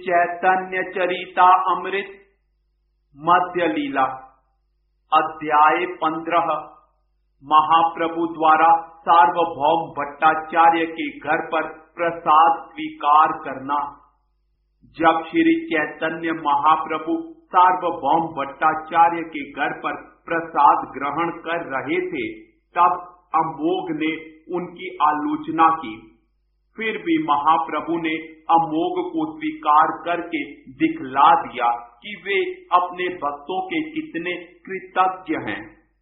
चैतन्य चरिता अमृत मध्य लीला अध्याय 15। महाप्रभु द्वारा सार्वभौम भट्टाचार्य के घर पर प्रसाद स्वीकार करना। जब श्री चैतन्य महाप्रभु सार्वभौम भट्टाचार्य के घर पर प्रसाद ग्रहण कर रहे थे, तब अमोघ ने उनकी आलोचना की। फिर भी महाप्रभु ने अमोघ को स्वीकार करके दिखला दिया कि वे अपने भक्तों के कितने कृतज्ञ हैं।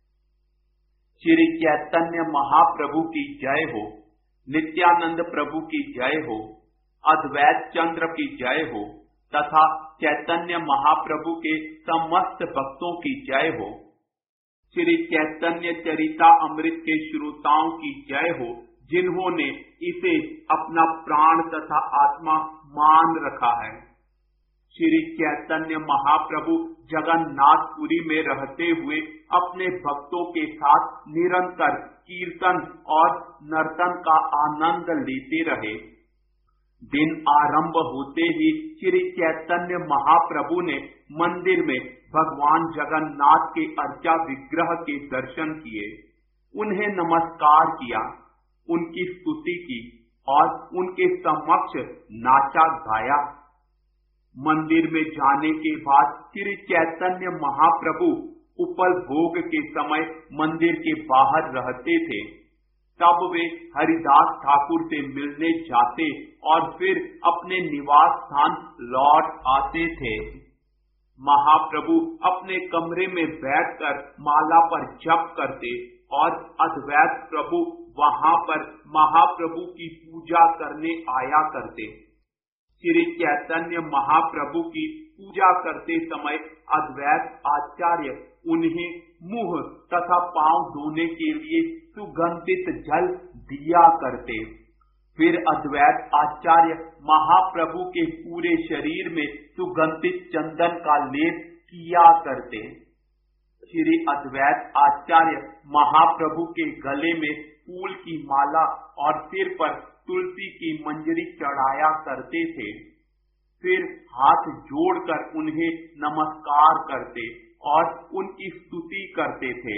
श्री चैतन्य महाप्रभु की जय हो, नित्यानंद प्रभु की जय हो, अद्वैत चंद्र की जय हो तथा चैतन्य महाप्रभु के समस्त भक्तों की जय हो। श्री चैतन्य चरिता अमृत के श्रोताओं की जय हो, जिन्होंने इसे अपना प्राण तथा आत्मा मान रखा है। श्री चैतन्य महाप्रभु जगन्नाथपुरी में रहते हुए अपने भक्तों के साथ निरंतर कीर्तन और नर्तन का आनंद लेते रहे। दिन आरंभ होते ही श्री चैतन्य महाप्रभु ने मंदिर में भगवान जगन्नाथ के अर्चा विग्रह के दर्शन किए, उन्हें नमस्कार किया, उनकी स्तुति की और उनके समक्ष नाचा गाया। मंदिर में जाने के बाद श्री चैतन्य महाप्रभु उपल भोग के समय मंदिर के बाहर रहते थे। तब वे हरिदास ठाकुर से मिलने जाते और फिर अपने निवास स्थान लौट आते थे। महाप्रभु अपने कमरे में बैठकर माला पर जप करते और अद्वैत प्रभु वहां पर महाप्रभु की पूजा करने आया करते। श्री चैतन्य महाप्रभु की पूजा करते समय अद्वैत आचार्य उन्हें मुंह तथा पांव धोने के लिए सुगंधित जल दिया करते। फिर अद्वैत आचार्य महाप्रभु के पूरे शरीर में सुगंधित चंदन का लेप किया करते। श्री अद्वैत आचार्य महाप्रभु के गले में फूल की माला और सिर पर तुलसी की मंजरी चढ़ाया करते थे। फिर हाथ जोड़कर उन्हें नमस्कार करते और उनकी स्तुति करते थे।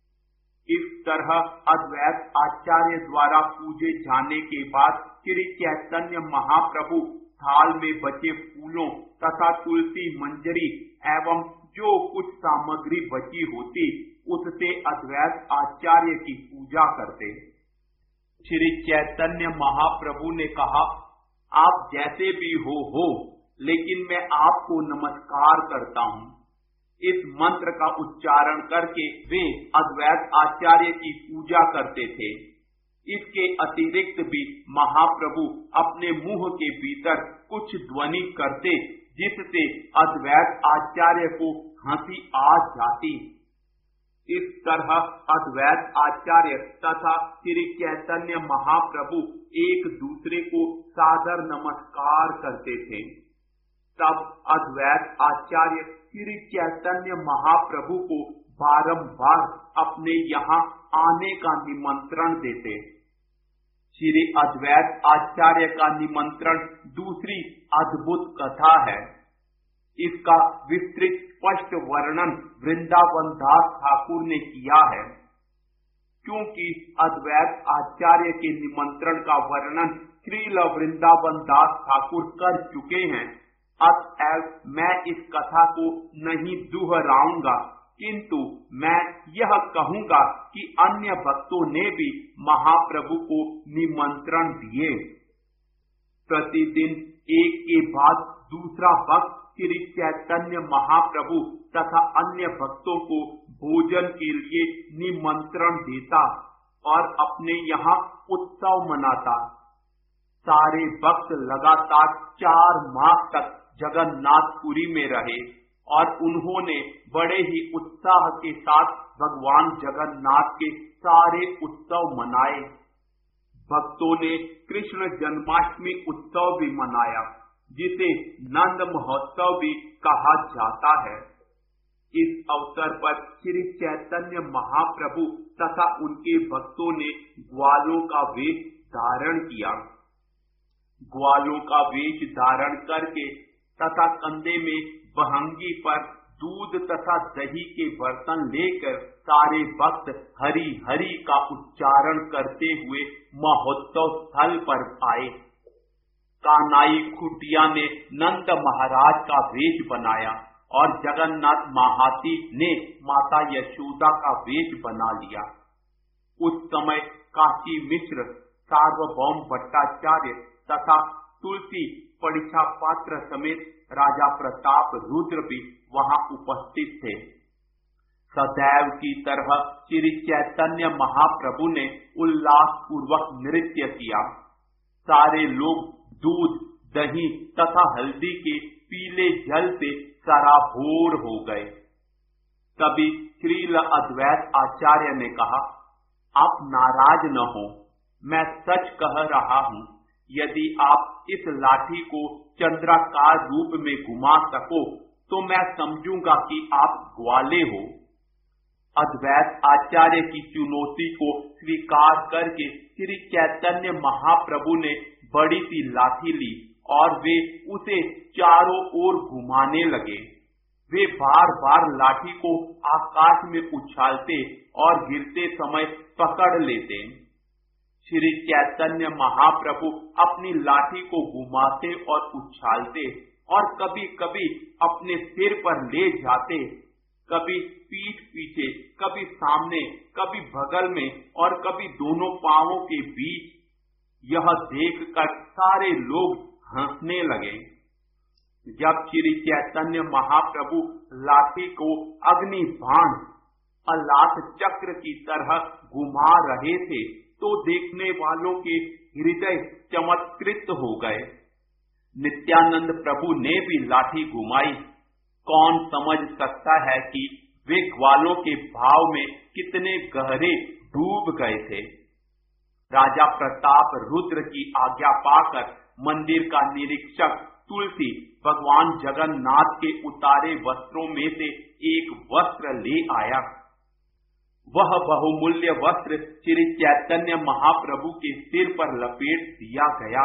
इस तरह अद्वैत आचार्य द्वारा पूजे जाने के बाद श्री चैतन्य महाप्रभु थाल में बचे फूलों तथा तुलसी मंजरी एवं जो कुछ सामग्री बची होती उससे अद्वैत आचार्य की पूजा करते। श्री चैतन्य महाप्रभु ने कहा, आप जैसे भी हो, लेकिन मैं आपको नमस्कार करता हूँ। इस मंत्र का उच्चारण करके वे अद्वैत आचार्य की पूजा करते थे। इसके अतिरिक्त भी महाप्रभु अपने मुंह के भीतर कुछ ध्वनि करते, जिससे अद्वैत आचार्य को हंसी आ जाती। इस तरह अद्वैत आचार्य तथा श्री चैतन्य महाप्रभु एक दूसरे को सादर नमस्कार करते थे। तब अद्वैत आचार्य श्री चैतन्य महाप्रभु को बारंबार अपने यहाँ आने का निमंत्रण देते। श्री अद्वैत आचार्य का निमंत्रण दूसरी अद्भुत कथा है। इसका विस्तृत स्पष्ट वर्णन वृंदावन दास ठाकुर ने किया है। क्योंकि अद्वैत आचार्य के निमंत्रण का वर्णन श्रील वृंदावन दास ठाकुर कर चुके हैं, अतएव मैं इस कथा को नहीं दोहराऊंगा, किंतु मैं यह कहूंगा कि अन्य भक्तों ने भी महाप्रभु को निमंत्रण दिए। प्रतिदिन एक के बाद दूसरा भक्त श्री चैतन्य महाप्रभु तथा अन्य भक्तों को भोजन के लिए निमंत्रण देता और अपने यहाँ उत्सव मनाता। सारे भक्त लगातार 4 माह तक जगन्नाथपुरी में रहे और उन्होंने बड़े ही उत्साह के साथ भगवान जगन्नाथ के सारे उत्सव मनाए। भक्तों ने कृष्ण जन्माष्टमी उत्सव भी मनाया, जिसे नंद महोत्सव भी कहा जाता है। इस अवसर पर श्री चैतन्य महाप्रभु तथा उनके भक्तों ने ग्वालों का वेश धारण किया। ग्वालों का वेश धारण करके तथा कंधे में बहंगी पर दूध तथा दही के बर्तन लेकर सारे भक्त हरि हरि का उच्चारण करते हुए महोत्सव स्थल पर आए। कानाई खुटिया ने नंद महाराज का वेश बनाया और जगन्नाथ महाती ने माता यशोदा का वेश बना लिया। उस समय काशी मिश्र, सार्वभौम भट्टाचार्य तथा तुलसी परीक्षा पात्र समेत राजा प्रताप रुद्र भी वहां उपस्थित थे। सदैव की तरह श्री चैतन्य महाप्रभु ने उल्लास पूर्वक नृत्य किया। सारे लोग दूध, दही तथा हल्दी के पीले जल से सराबोर हो गए। तभी श्रील अद्वैत आचार्य ने कहा, आप नाराज न हो, मैं सच कह रहा हूं। यदि आप इस लाठी को चंद्राकार रूप में घुमा सको तो मैं समझूंगा कि आप ग्वाले हो। अद्वैत आचार्य की चुनौती को स्वीकार करके श्री चैतन्य महाप्रभु ने बड़ी सी लाठी ली और वे उसे चारों ओर घुमाने लगे। वे बार बार लाठी को आकाश में उछालते और गिरते समय पकड़ लेते। श्री चैतन्य महाप्रभु अपनी लाठी को घुमाते और उछालते और कभी कभी अपने सिर पर ले जाते, कभी पीठ पीछे, कभी सामने, कभी बगल में और कभी दोनों पांवों के बीच। यह देखकर सारे लोग हंसने लगे। जब श्री चैतन्य महाप्रभु लाठी को अग्नि बाण, अलात चक्र की तरह घुमा रहे थे तो देखने वालों के हृदय चमत्कृत हो गए। नित्यानंद प्रभु ने भी लाठी घुमाई। कौन समझ सकता है कि वे ग्वालों के भाव में कितने गहरे डूब गए थे। राजा प्रताप रुद्र की आज्ञा पाकर मंदिर का निरीक्षक तुलसी भगवान जगन्नाथ के उतारे वस्त्रों में से एक वस्त्र ले आया। वह बहुमूल्य वस्त्र श्री चैतन्य महाप्रभु के सिर पर लपेट दिया गया।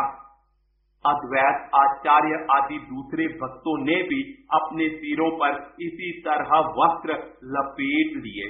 अद्वैत आचार्य आदि दूसरे भक्तों ने भी अपने सिरों पर इसी तरह वस्त्र लपेट लिए।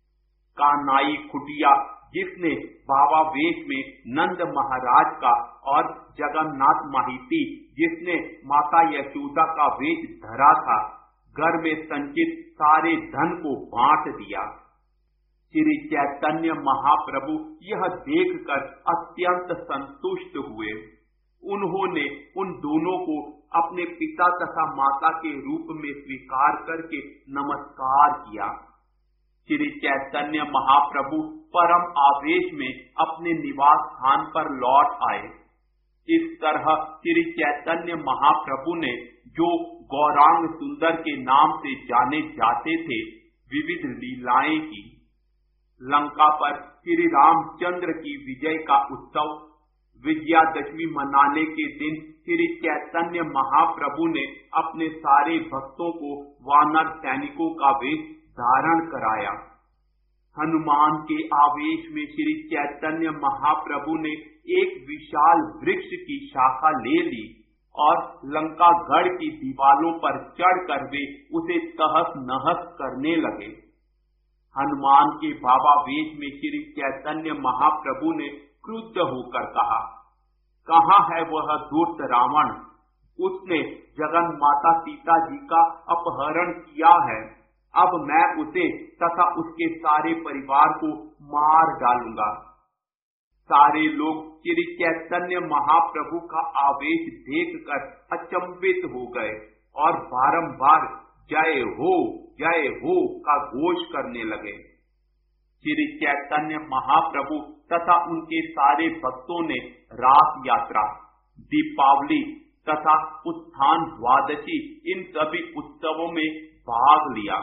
कानाई खुटिया, जिसने बाबा वेश में नंद महाराज का, और जगन्नाथ माहिती, जिसने माता यशोदा का वेश धरा था, घर में संचित सारे धन को बांट दिया। श्री चैतन्य महाप्रभु यह देखकर अत्यंत संतुष्ट हुए। उन्होंने उन दोनों को अपने पिता तथा माता के रूप में स्वीकार करके नमस्कार किया। श्री चैतन्य महाप्रभु परम आवेश में अपने निवास स्थान पर लौट आए। इस तरह श्री चैतन्य महाप्रभु ने, जो गौरांग सुंदर के नाम से जाने जाते थे, विविध लीलाएं की। लंका पर श्री रामचंद्र की विजय का उत्सव, विजयादशमी मनाने के दिन श्री चैतन्य महाप्रभु ने अपने सारे भक्तों को वानर सैनिकों का वेश धारण कराया। हनुमान के आवेश में श्री चैतन्य महाप्रभु ने एक विशाल वृक्ष की शाखा ले ली और लंका गढ़ की दीवारों पर चढ़कर वे उसे तहस नहस करने लगे। हनुमान के बाबा वेश में श्री चैतन्य महाप्रभु ने क्रुद्ध होकर कहा, कहाँ है वह दुष्ट रावण? उसने जगन माता सीता जी का अपहरण किया है। अब मैं उसे तथा उसके सारे परिवार को मार डालूंगा। सारे लोग श्री चैतन्य महाप्रभु का आवेश देखकर अचंभित हो गए और बारंबार जय हो का घोष करने लगे। श्री चैतन्य महाप्रभु तथा उनके सारे भक्तों ने रास यात्रा, दीपावली तथा उत्थान द्वादशी, इन सभी उत्सवों में भाग लिया।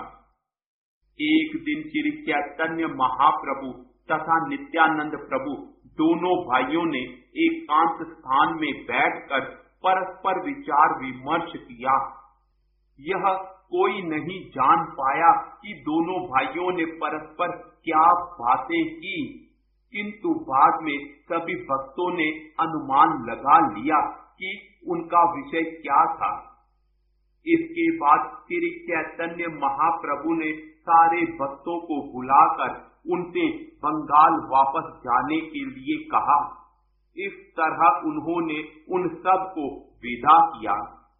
एक दिन श्री चैतन्य महाप्रभु तथा नित्यानंद प्रभु दोनों भाइयों ने एकांत स्थान में बैठकर परस्पर विचार विमर्श किया। यह कोई नहीं जान पाया कि दोनों भाइयों ने परस्पर क्या बातें की, किंतु बाद में सभी भक्तों ने अनुमान लगा लिया कि उनका विषय क्या था। इसके बाद श्री चैतन्य महाप्रभु ने सारे भक्तों को बुलाकर उनसे बंगाल वापस जाने के लिए कहा। इस तरह उन्होंने उन सब को विदा किया।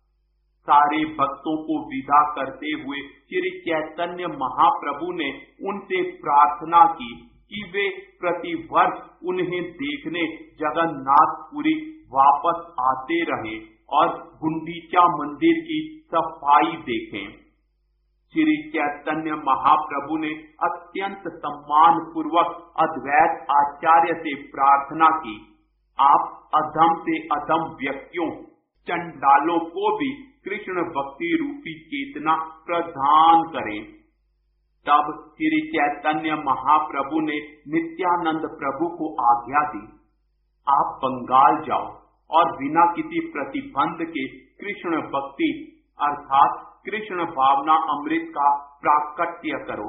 सारे भक्तों को विदा करते हुए श्री चैतन्य महाप्रभु ने उनसे प्रार्थना की कि वे प्रतिवर्ष उन्हें देखने जगन्नाथपुरी वापस आते रहें और गुंडीचा मंदिर की सफाई देखें। श्री चैतन्य महाप्रभु ने अत्यंत सम्मान पूर्वक अद्वैत आचार्य से प्रार्थना की, आप अधम से अधम व्यक्तियों चंडालों को भी कृष्ण भक्ति रूपी चेतना प्रदान करें। तब श्री चैतन्य महाप्रभु ने नित्यानंद प्रभु को आज्ञा दी, आप बंगाल जाओ और बिना किसी प्रतिबंध के कृष्ण भक्ति अर्थात कृष्ण भावना अमृत का प्राकट्य करो।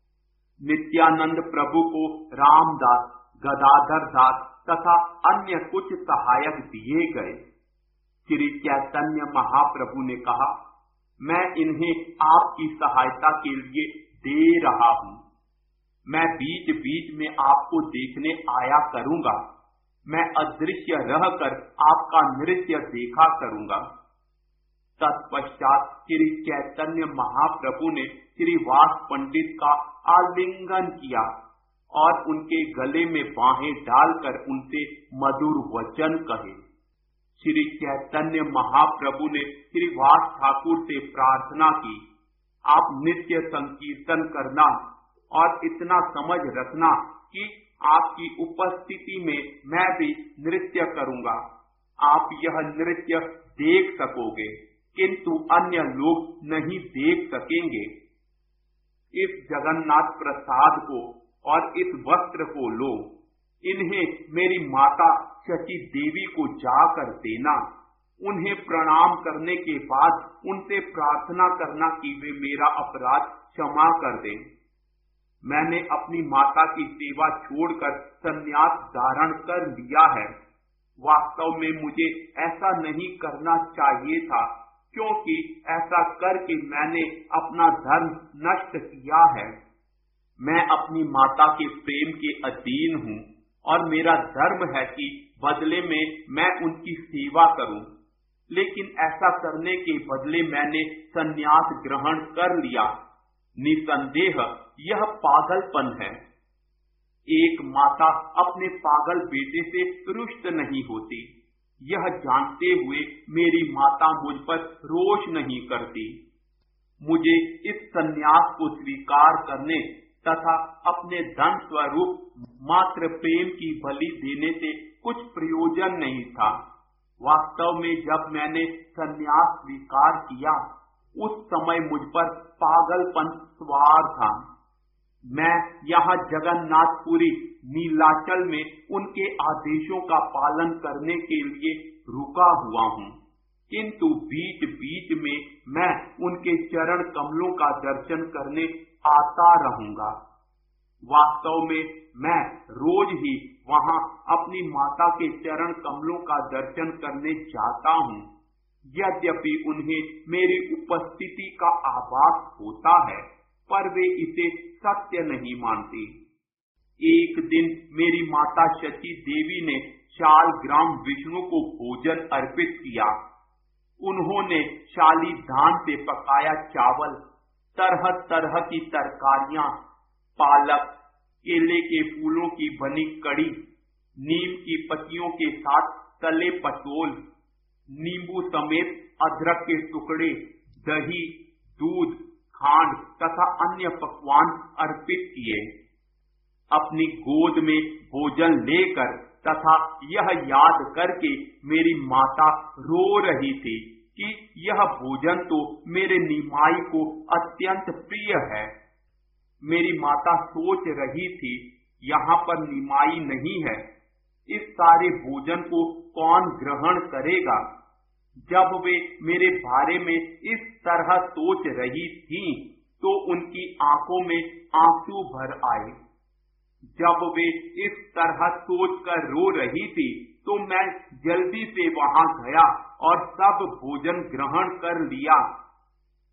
नित्यानंद प्रभु को रामदास, गदाधर दास तथा अन्य कुछ सहायक दिए गए। श्री चैतन्य महाप्रभु ने कहा, मैं इन्हें आपकी सहायता के लिए दे रहा हूँ। मैं बीच बीच में आपको देखने आया करूंगा। मैं अदृश्य रहकर आपका नृत्य देखा करूंगा। तत्पश्चात श्री चैतन्य महाप्रभु ने श्री वास पंडित का आलिंगन किया और उनके गले में बाहें डालकर उनसे मधुर वचन कहे। श्री चैतन्य महाप्रभु ने श्री वास ठाकुर से प्रार्थना की, आप नित्य संकीर्तन करना और इतना समझ रखना कि आपकी उपस्थिति में मैं भी नृत्य करूंगा। आप यह नृत्य देख सकोगे किंतु अन्य लोग नहीं देख सकेंगे। इस जगन्नाथ प्रसाद को और इस वस्त्र को लो, इन्हें मेरी माता शची देवी को जाकर देना। उन्हें प्रणाम करने के बाद उनसे प्रार्थना करना कि वे मेरा अपराध क्षमा कर दें। मैंने अपनी माता की सेवा छोड़कर संन्यास धारण कर लिया है। वास्तव में मुझे ऐसा नहीं करना चाहिए था, क्योंकि ऐसा करके मैंने अपना धर्म नष्ट किया है। मैं अपनी माता के प्रेम के अधीन हूँ और मेरा धर्म है कि बदले में मैं उनकी सेवा करूं। लेकिन ऐसा करने के बदले मैंने संन्यास ग्रहण कर लिया। निसंदेह यह पागलपन है। एक माता अपने पागल बेटे से रुष्ट नहीं होती। यह जानते हुए मेरी माता मुझ पर रोष नहीं करती। मुझे इस संन्यास को स्वीकार करने तथा अपने धन स्वरूप मात्र प्रेम की बलि देने से कुछ प्रयोजन नहीं था। वास्तव में जब मैंने संन्यास स्वीकार किया, उस समय मुझ पर पागलपन सवार था। मैं यहाँ जगन्नाथपुरी नीलाचल में उनके आदेशों का पालन करने के लिए रुका हुआ हूँ, किंतु बीच बीच में मैं उनके चरण कमलों का दर्शन करने आता रहूंगा। वास्तव में मैं रोज ही वहाँ अपनी माता के चरण कमलों का दर्शन करने जाता हूँ। यद्यपि उन्हें मेरी उपस्थिति का आभास होता है, पर वे इसे सत्य नहीं मानती। एक दिन मेरी माता शची देवी ने शालग्राम विष्णु को भोजन अर्पित किया। उन्होंने शाली धान से पकाया चावल, तरह तरह की तरकारियां, पालक, केले के फूलों की बनी कड़ी, नीम की पत्तियों के साथ तले पटोल, नींबू समेत अदरक के टुकड़े, दही, दूध, खांड तथा अन्य पकवान अर्पित किए। अपनी गोद में भोजन लेकर तथा यह याद करके मेरी माता रो रही थी कि यह भोजन तो मेरे निमाई को अत्यंत प्रिय है। मेरी माता सोच रही थी, यहाँ पर निमाई नहीं है, इस सारे भोजन को कौन ग्रहण करेगा। जब वे मेरे बारे में इस तरह सोच रही थीं, तो उनकी आंखों में आंसू भर आए। जब वे इस तरह सोचकर रो रही थी, तो मैं जल्दी से वहां गया और सब भोजन ग्रहण कर लिया।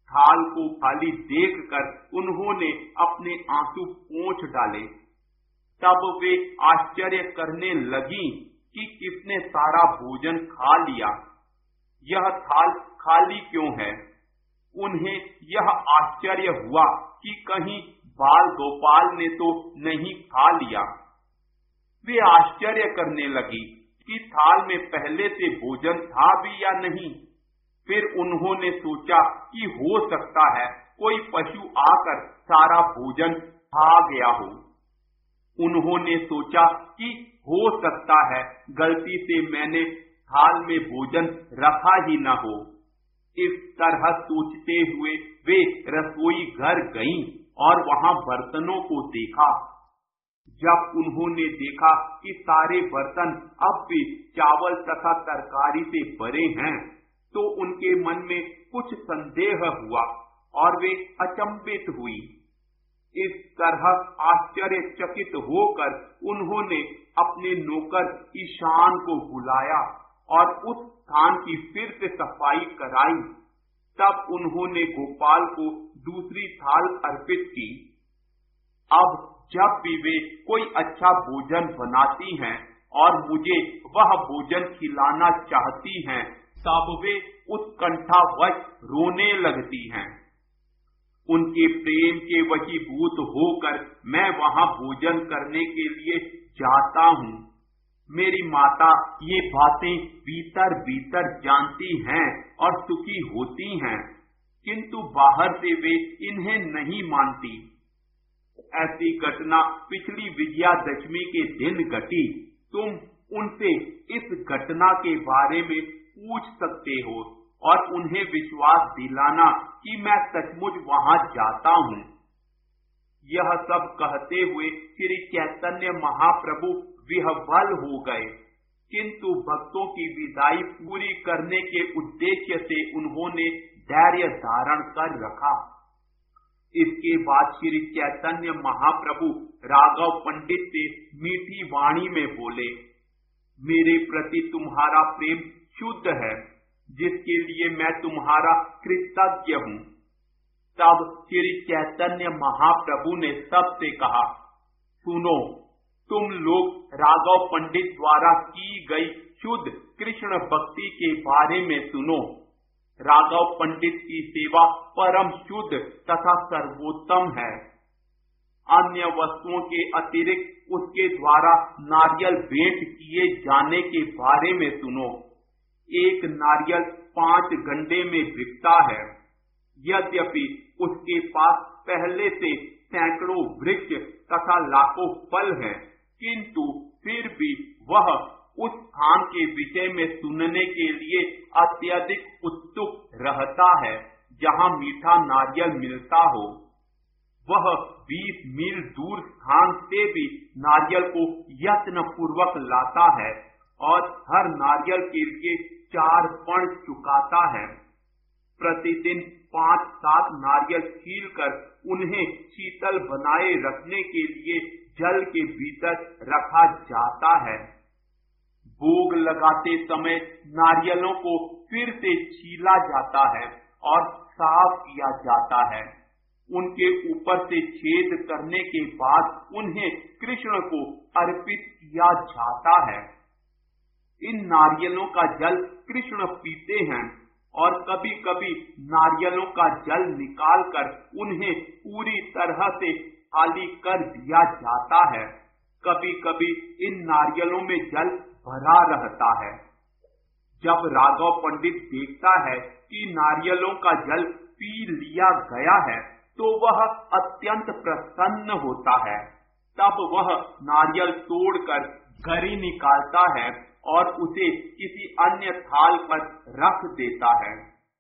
थाल को खाली देखकर उन्होंने अपने आंसू पोंछ डाले। तब वे आश्चर्य करने लगी कि किसने सारा भोजन खा लिया, यह थाल खाली क्यों है। उन्हें यह आश्चर्य हुआ कि कहीं बाल गोपाल ने तो नहीं खा लिया। वे आश्चर्य करने लगी कि थाल में पहले से भोजन था भी या नहीं। फिर उन्होंने सोचा कि हो सकता है कोई पशु आकर सारा भोजन खा गया हो। उन्होंने सोचा कि हो सकता है गलती से मैंने थाल में भोजन रखा ही न हो। इस तरह सोचते हुए वे रसोई घर गईं और वहां बर्तनों को देखा। जब उन्होंने देखा कि सारे बर्तन अब भी चावल तथा तरकारी से भरे हैं, तो उनके मन में कुछ संदेह हुआ और वे अचंभित हुई। इस तरह आश्चर्यचकित होकर उन्होंने अपने नौकर ईशान को बुलाया और उस स्थान की फिर से सफाई कराई। तब उन्होंने गोपाल को दूसरी थाल अर्पित की। अब जब भी वे कोई अच्छा भोजन बनाती हैं और मुझे वह भोजन खिलाना चाहती हैं, तब वे उत्कंठावश रोने लगती हैं। उनके प्रेम के वशीभूत होकर मैं वहां भोजन करने के लिए जाता हूँ। मेरी माता ये बातें भीतर भीतर जानती हैं और सुखी होती हैं, किंतु बाहर से वे इन्हें नहीं मानती। ऐसी घटना पिछली विजयादशमी के दिन घटी। तुम उनसे इस घटना के बारे में पूछ सकते हो और उन्हें विश्वास दिलाना कि मैं सचमुच वहां जाता हूँ। यह सब कहते हुए श्री चैतन्य महाप्रभु विह्वल हो गए, किंतु भक्तों की विदाई पूरी करने के उद्देश्य से उन्होंने धैर्य धारण कर रखा। इसके बाद श्री चैतन्य महाप्रभु राघव पंडित से मीठी वाणी में बोले, मेरे प्रति तुम्हारा प्रेम शुद्ध है, जिसके लिए मैं तुम्हारा कृतज्ञ हूँ। तब श्री चैतन्य महाप्रभु ने सबसे कहा, सुनो, तुम लोग राघव पंडित द्वारा की गई शुद्ध कृष्ण भक्ति के बारे में सुनो। राघव पंडित की सेवा परम शुद्ध तथा सर्वोत्तम है। अन्य वस्तुओं के अतिरिक्त उसके द्वारा नारियल भेंट किए जाने के बारे में सुनो। एक नारियल 5 गंडे में बिकता है। यद्यपि उसके पास पहले से सैकड़ों वृक्ष तथा लाखों फल हैं, किंतु फिर भी वह उस स्थान के विषय में सुनने के लिए अत्यधिक उत्सुक रहता है जहां मीठा नारियल मिलता हो। वह 20 मील दूर स्थान से भी नारियल को यत्न पूर्वक लाता है और हर नारियल के लिए 4 पण चुकाता है। प्रतिदिन 5-7 नारियल छीलकर उन्हें शीतल बनाए रखने के लिए जल के भीतर रखा जाता है। भोग लगाते समय नारियलों को फिर से छीला जाता है और साफ किया जाता है। उनके ऊपर से छेद करने के बाद उन्हें कृष्ण को अर्पित किया जाता है। इन नारियलों का जल कृष्ण पीते हैं और कभी कभी नारियलों का जल निकालकर उन्हें पूरी तरह से खाली कर दिया जाता है। कभी कभी इन नारियलों में जल भरा रहता है। जब राघव पंडित देखता है कि नारियलों का जल पी लिया गया है, तो वह अत्यंत प्रसन्न होता है। तब वह नारियल तोड़कर गरी निकालता है और उसे किसी अन्य थाल पर रख देता है।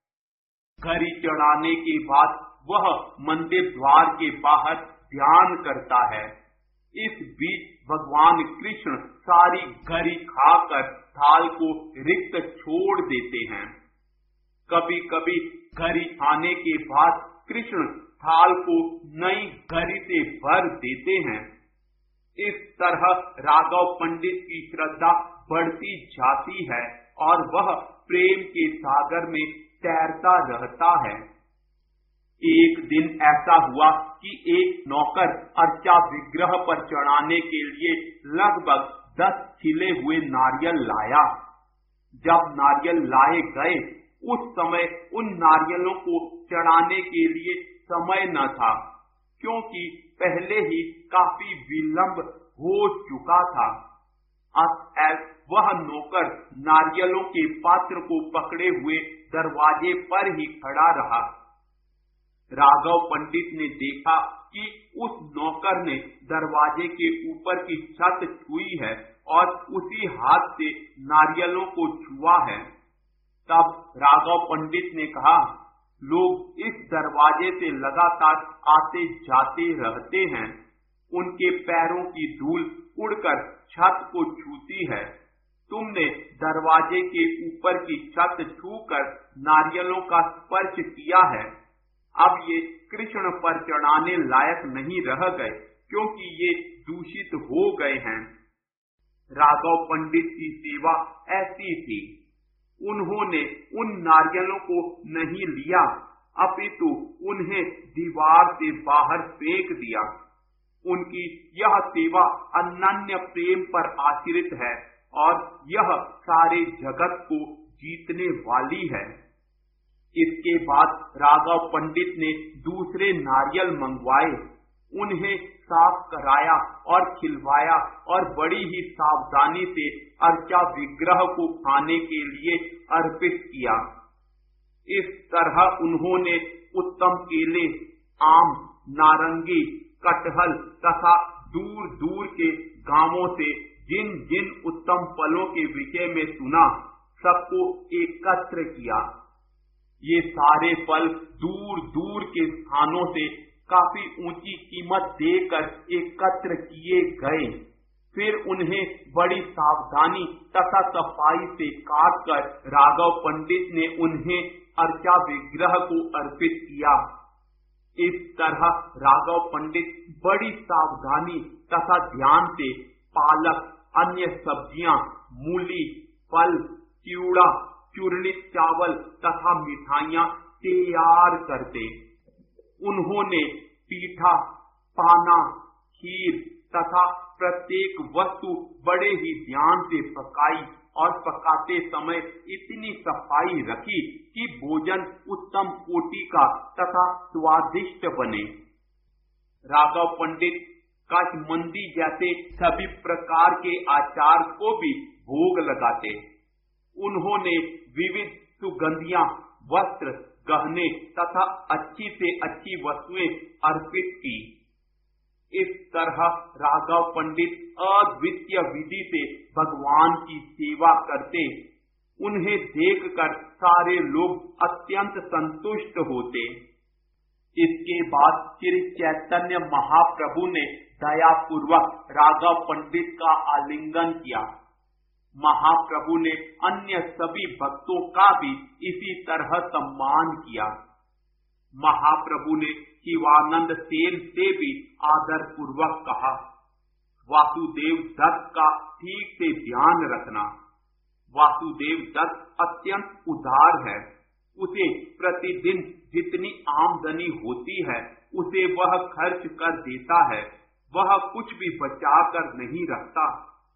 गरी चढ़ाने के बाद वह मंदिर द्वार के बाहर ध्यान करता है। इस बीच भगवान कृष्ण सारी गरी खाकर थाल को रिक्त छोड़ देते हैं। कभी कभी गरी खाने के बाद कृष्ण थाल को नई गरी से भर देते हैं। इस तरह राघव पंडित की श्रद्धा बढ़ती जाती है और वह प्रेम के सागर में तैरता रहता है। एक दिन ऐसा हुआ कि एक नौकर अर्चा विग्रह पर चढ़ाने के लिए लगभग 10 छिले हुए नारियल लाया। जब नारियल लाए गए उस समय उन नारियलों को चढ़ाने के लिए समय न था, क्योंकि पहले ही काफी विलंब हो चुका था। अतएव वह नौकर नारियलों के पात्र को पकड़े हुए दरवाजे पर ही खड़ा रहा। राघव पंडित ने देखा कि उस नौकर ने दरवाजे के ऊपर की छत छुई है और उसी हाथ से नारियलों को छुआ है। तब राघव पंडित ने कहा, लोग इस दरवाजे से लगातार आते जाते रहते हैं, उनके पैरों की धूल उड़कर छत को छूती है। तुमने दरवाजे के ऊपर की छत छूकर नारियलों का स्पर्श किया है। अब ये कृष्ण पर चढ़ाने लायक नहीं रह गए, क्योंकि ये दूषित हो गए हैं। राघव पंडित की सेवा ऐसी थी, उन्होंने उन नारियलों को नहीं लिया, अपितु उन्हें दीवार से बाहर फेंक दिया। उनकी यह सेवा अनन्य प्रेम पर आश्रित है और यह सारे जगत को जीतने वाली है। इसके बाद राघव पंडित ने दूसरे नारियल मंगवाए, उन्हें साफ कराया और खिलवाया और बड़ी ही सावधानी से अर्चा विग्रह को खाने के लिए अर्पित किया। इस तरह उन्होंने उत्तम केले, आम, नारंगी, कटहल तथा दूर दूर के गांवों से जिन जिन उत्तम फलों के विषय में सुना, सबको एकत्र किया। ये सारे फल दूर दूर के स्थानों से काफी ऊंची कीमत देकर एकत्र किए गए। फिर उन्हें बड़ी सावधानी तथा सफाई से काटकर राघव पंडित ने उन्हें अर्चा विग्रह को अर्पित किया। इस तरह राघव पंडित बड़ी सावधानी तथा ध्यान से पालक, अन्य सब्जियां, मूली, फल, चिवड़ा, चूर्णित चावल तथा मिठाइयां तैयार करते। उन्होंने पीठा, पाना, खीर तथा प्रत्येक वस्तु बड़े ही ध्यान से पकाई और पकाते समय इतनी सफाई रखी कि भोजन उत्तम कोटि का तथा स्वादिष्ट बने। राघव पंडित काशमंदी जैसे सभी प्रकार के आचार को भी भोग लगाते। उन्होंने विविध सुगंधियां, वस्त्र, गहने तथा अच्छी से अच्छी वस्तुएं अर्पित की। इस तरह राघव पंडित अद्वितीय विधि से भगवान की सेवा करते। उन्हें देखकर सारे लोग अत्यंत संतुष्ट होते। इसके बाद श्री चैतन्य महाप्रभु ने दयापूर्वक राघव पंडित का आलिंगन किया। महाप्रभु ने अन्य सभी भक्तों का भी इसी तरह सम्मान किया। महाप्रभु ने शिवानंद सेन से भी आदर पूर्वक कहा, वासुदेव दत्त का ठीक से ध्यान रखना। वासुदेव दत्त अत्यंत उदार है। उसे प्रतिदिन जितनी आमदनी होती है उसे वह खर्च कर देता है, वह कुछ भी बचा कर नहीं रखता।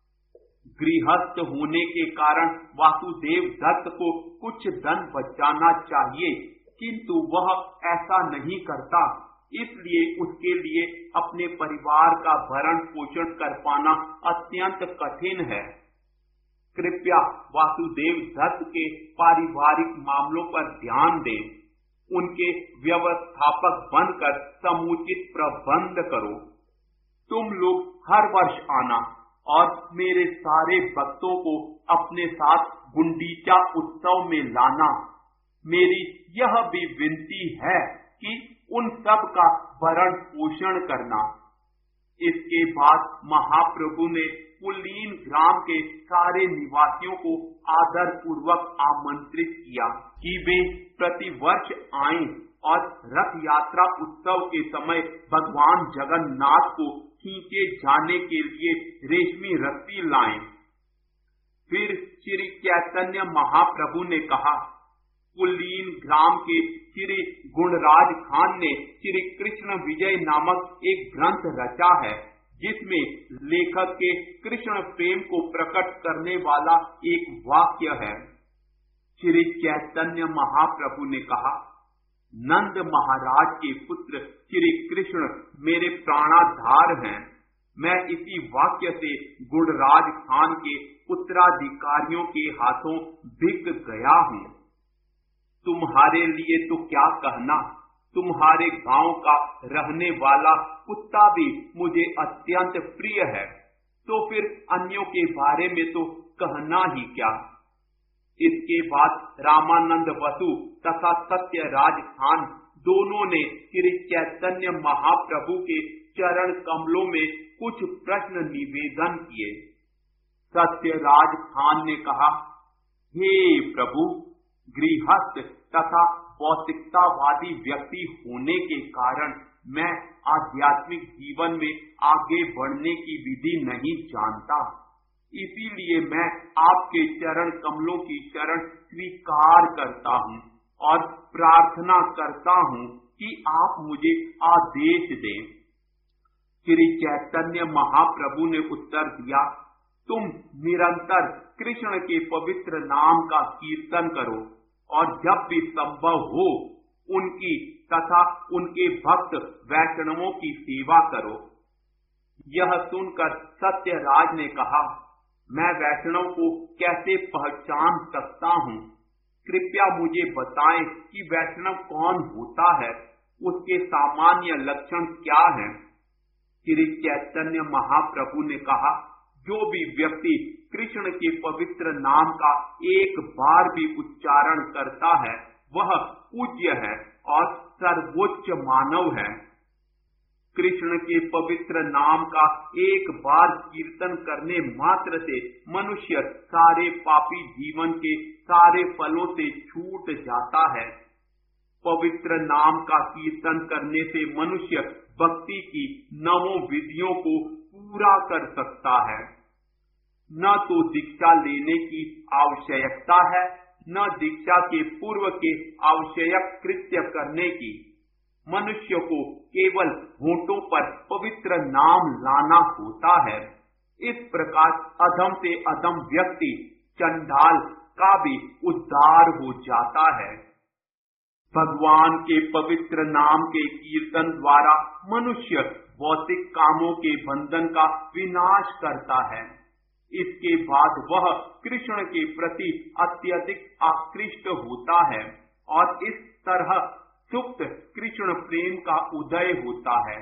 गृहस्थ होने के कारण वासुदेव दत्त को कुछ धन बचाना चाहिए, किंतु वह ऐसा नहीं करता। इसलिए उसके लिए अपने परिवार का भरण पोषण कर पाना अत्यंत कठिन है। कृपया वासुदेव दत्त के पारिवारिक मामलों पर ध्यान दें। उनके व्यवस्थापक बनकर समुचित प्रबंध करो। तुम लोग हर वर्ष आना और मेरे सारे भक्तों को अपने साथ गुंडीचा उत्सव में लाना। मेरी यह भी विनती है कि उन सब का भरण पोषण करना। इसके बाद महाप्रभु ने कुलीन ग्राम के सारे निवासियों को आदर पूर्वक आमंत्रित किया कि वे प्रतिवर्ष आएं और रथ यात्रा उत्सव के समय भगवान जगन्नाथ को खींचे जाने के लिए रेशमी रस्सी लाएं। फिर श्री चैतन्य महाप्रभु ने कहा, कुलीन ग्राम के श्री गुणराज खान ने श्री कृष्ण विजय नामक एक ग्रंथ रचा है, जिसमें लेखक के कृष्ण प्रेम को प्रकट करने वाला एक वाक्य है। श्री चैतन्य महाप्रभु ने कहा, नंद महाराज के पुत्र श्री कृष्ण मेरे प्राणाधार हैं। मैं इसी वाक्य से गुणराज खान के उत्तराधिकारियों के हाथों बिक गया हूँ। तुम्हारे लिए तो क्या कहना, तुम्हारे गांव का रहने वाला कुत्ता भी मुझे अत्यंत प्रिय है, तो फिर अन्यों के बारे में तो कहना ही क्या। इसके बाद रामानंद वसु तथा सत्यराज खान दोनों ने श्री चैतन्य महाप्रभु के चरण कमलों में कुछ प्रश्न निवेदन किए। सत्यराज खान ने कहा, हे प्रभु, गृहस्थ तथा भौतिकतावादी व्यक्ति होने के कारण मैं आध्यात्मिक जीवन में आगे बढ़ने की विधि नहीं जानता। इसीलिए मैं आपके चरण कमलों की शरण स्वीकार करता हूँ और प्रार्थना करता हूँ कि आप मुझे आदेश दें। श्री चैतन्य महाप्रभु ने उत्तर दिया, तुम निरंतर कृष्ण के पवित्र नाम का कीर्तन करो और जब भी संभव हो उनकी तथा उनके भक्त वैष्णवों की सेवा करो। यह सुनकर सत्यराज ने कहा, मैं वैष्णव को कैसे पहचान सकता हूँ? कृपया मुझे बताएं कि वैष्णव कौन होता है, उसके सामान्य लक्षण क्या हैं? श्री चैतन्य महाप्रभु ने कहा, जो भी व्यक्ति कृष्ण के पवित्र नाम का एक बार भी उच्चारण करता है वह पूज्य है और सर्वोच्च मानव है। कृष्ण के पवित्र नाम का एक बार कीर्तन करने मात्र से मनुष्य सारे पापी जीवन के सारे फलों से छूट जाता है। पवित्र नाम का कीर्तन करने से मनुष्य भक्ति की 9 विधियों को पूरा कर सकता है। न तो दीक्षा लेने की आवश्यकता है, न दीक्षा के पूर्व के आवश्यक कृत्य करने की। मनुष्य को केवल होठों पर पवित्र नाम लाना होता है। इस प्रकार अधम से अधम व्यक्ति चंडाल का भी उद्धार हो जाता है। भगवान के पवित्र नाम के कीर्तन द्वारा मनुष्य भौतिक कामों के बंधन का विनाश करता है। इसके बाद वह कृष्ण के प्रति अत्यधिक आकृष्ट होता है और इस तरह सुप्त कृष्ण प्रेम का उदय होता है।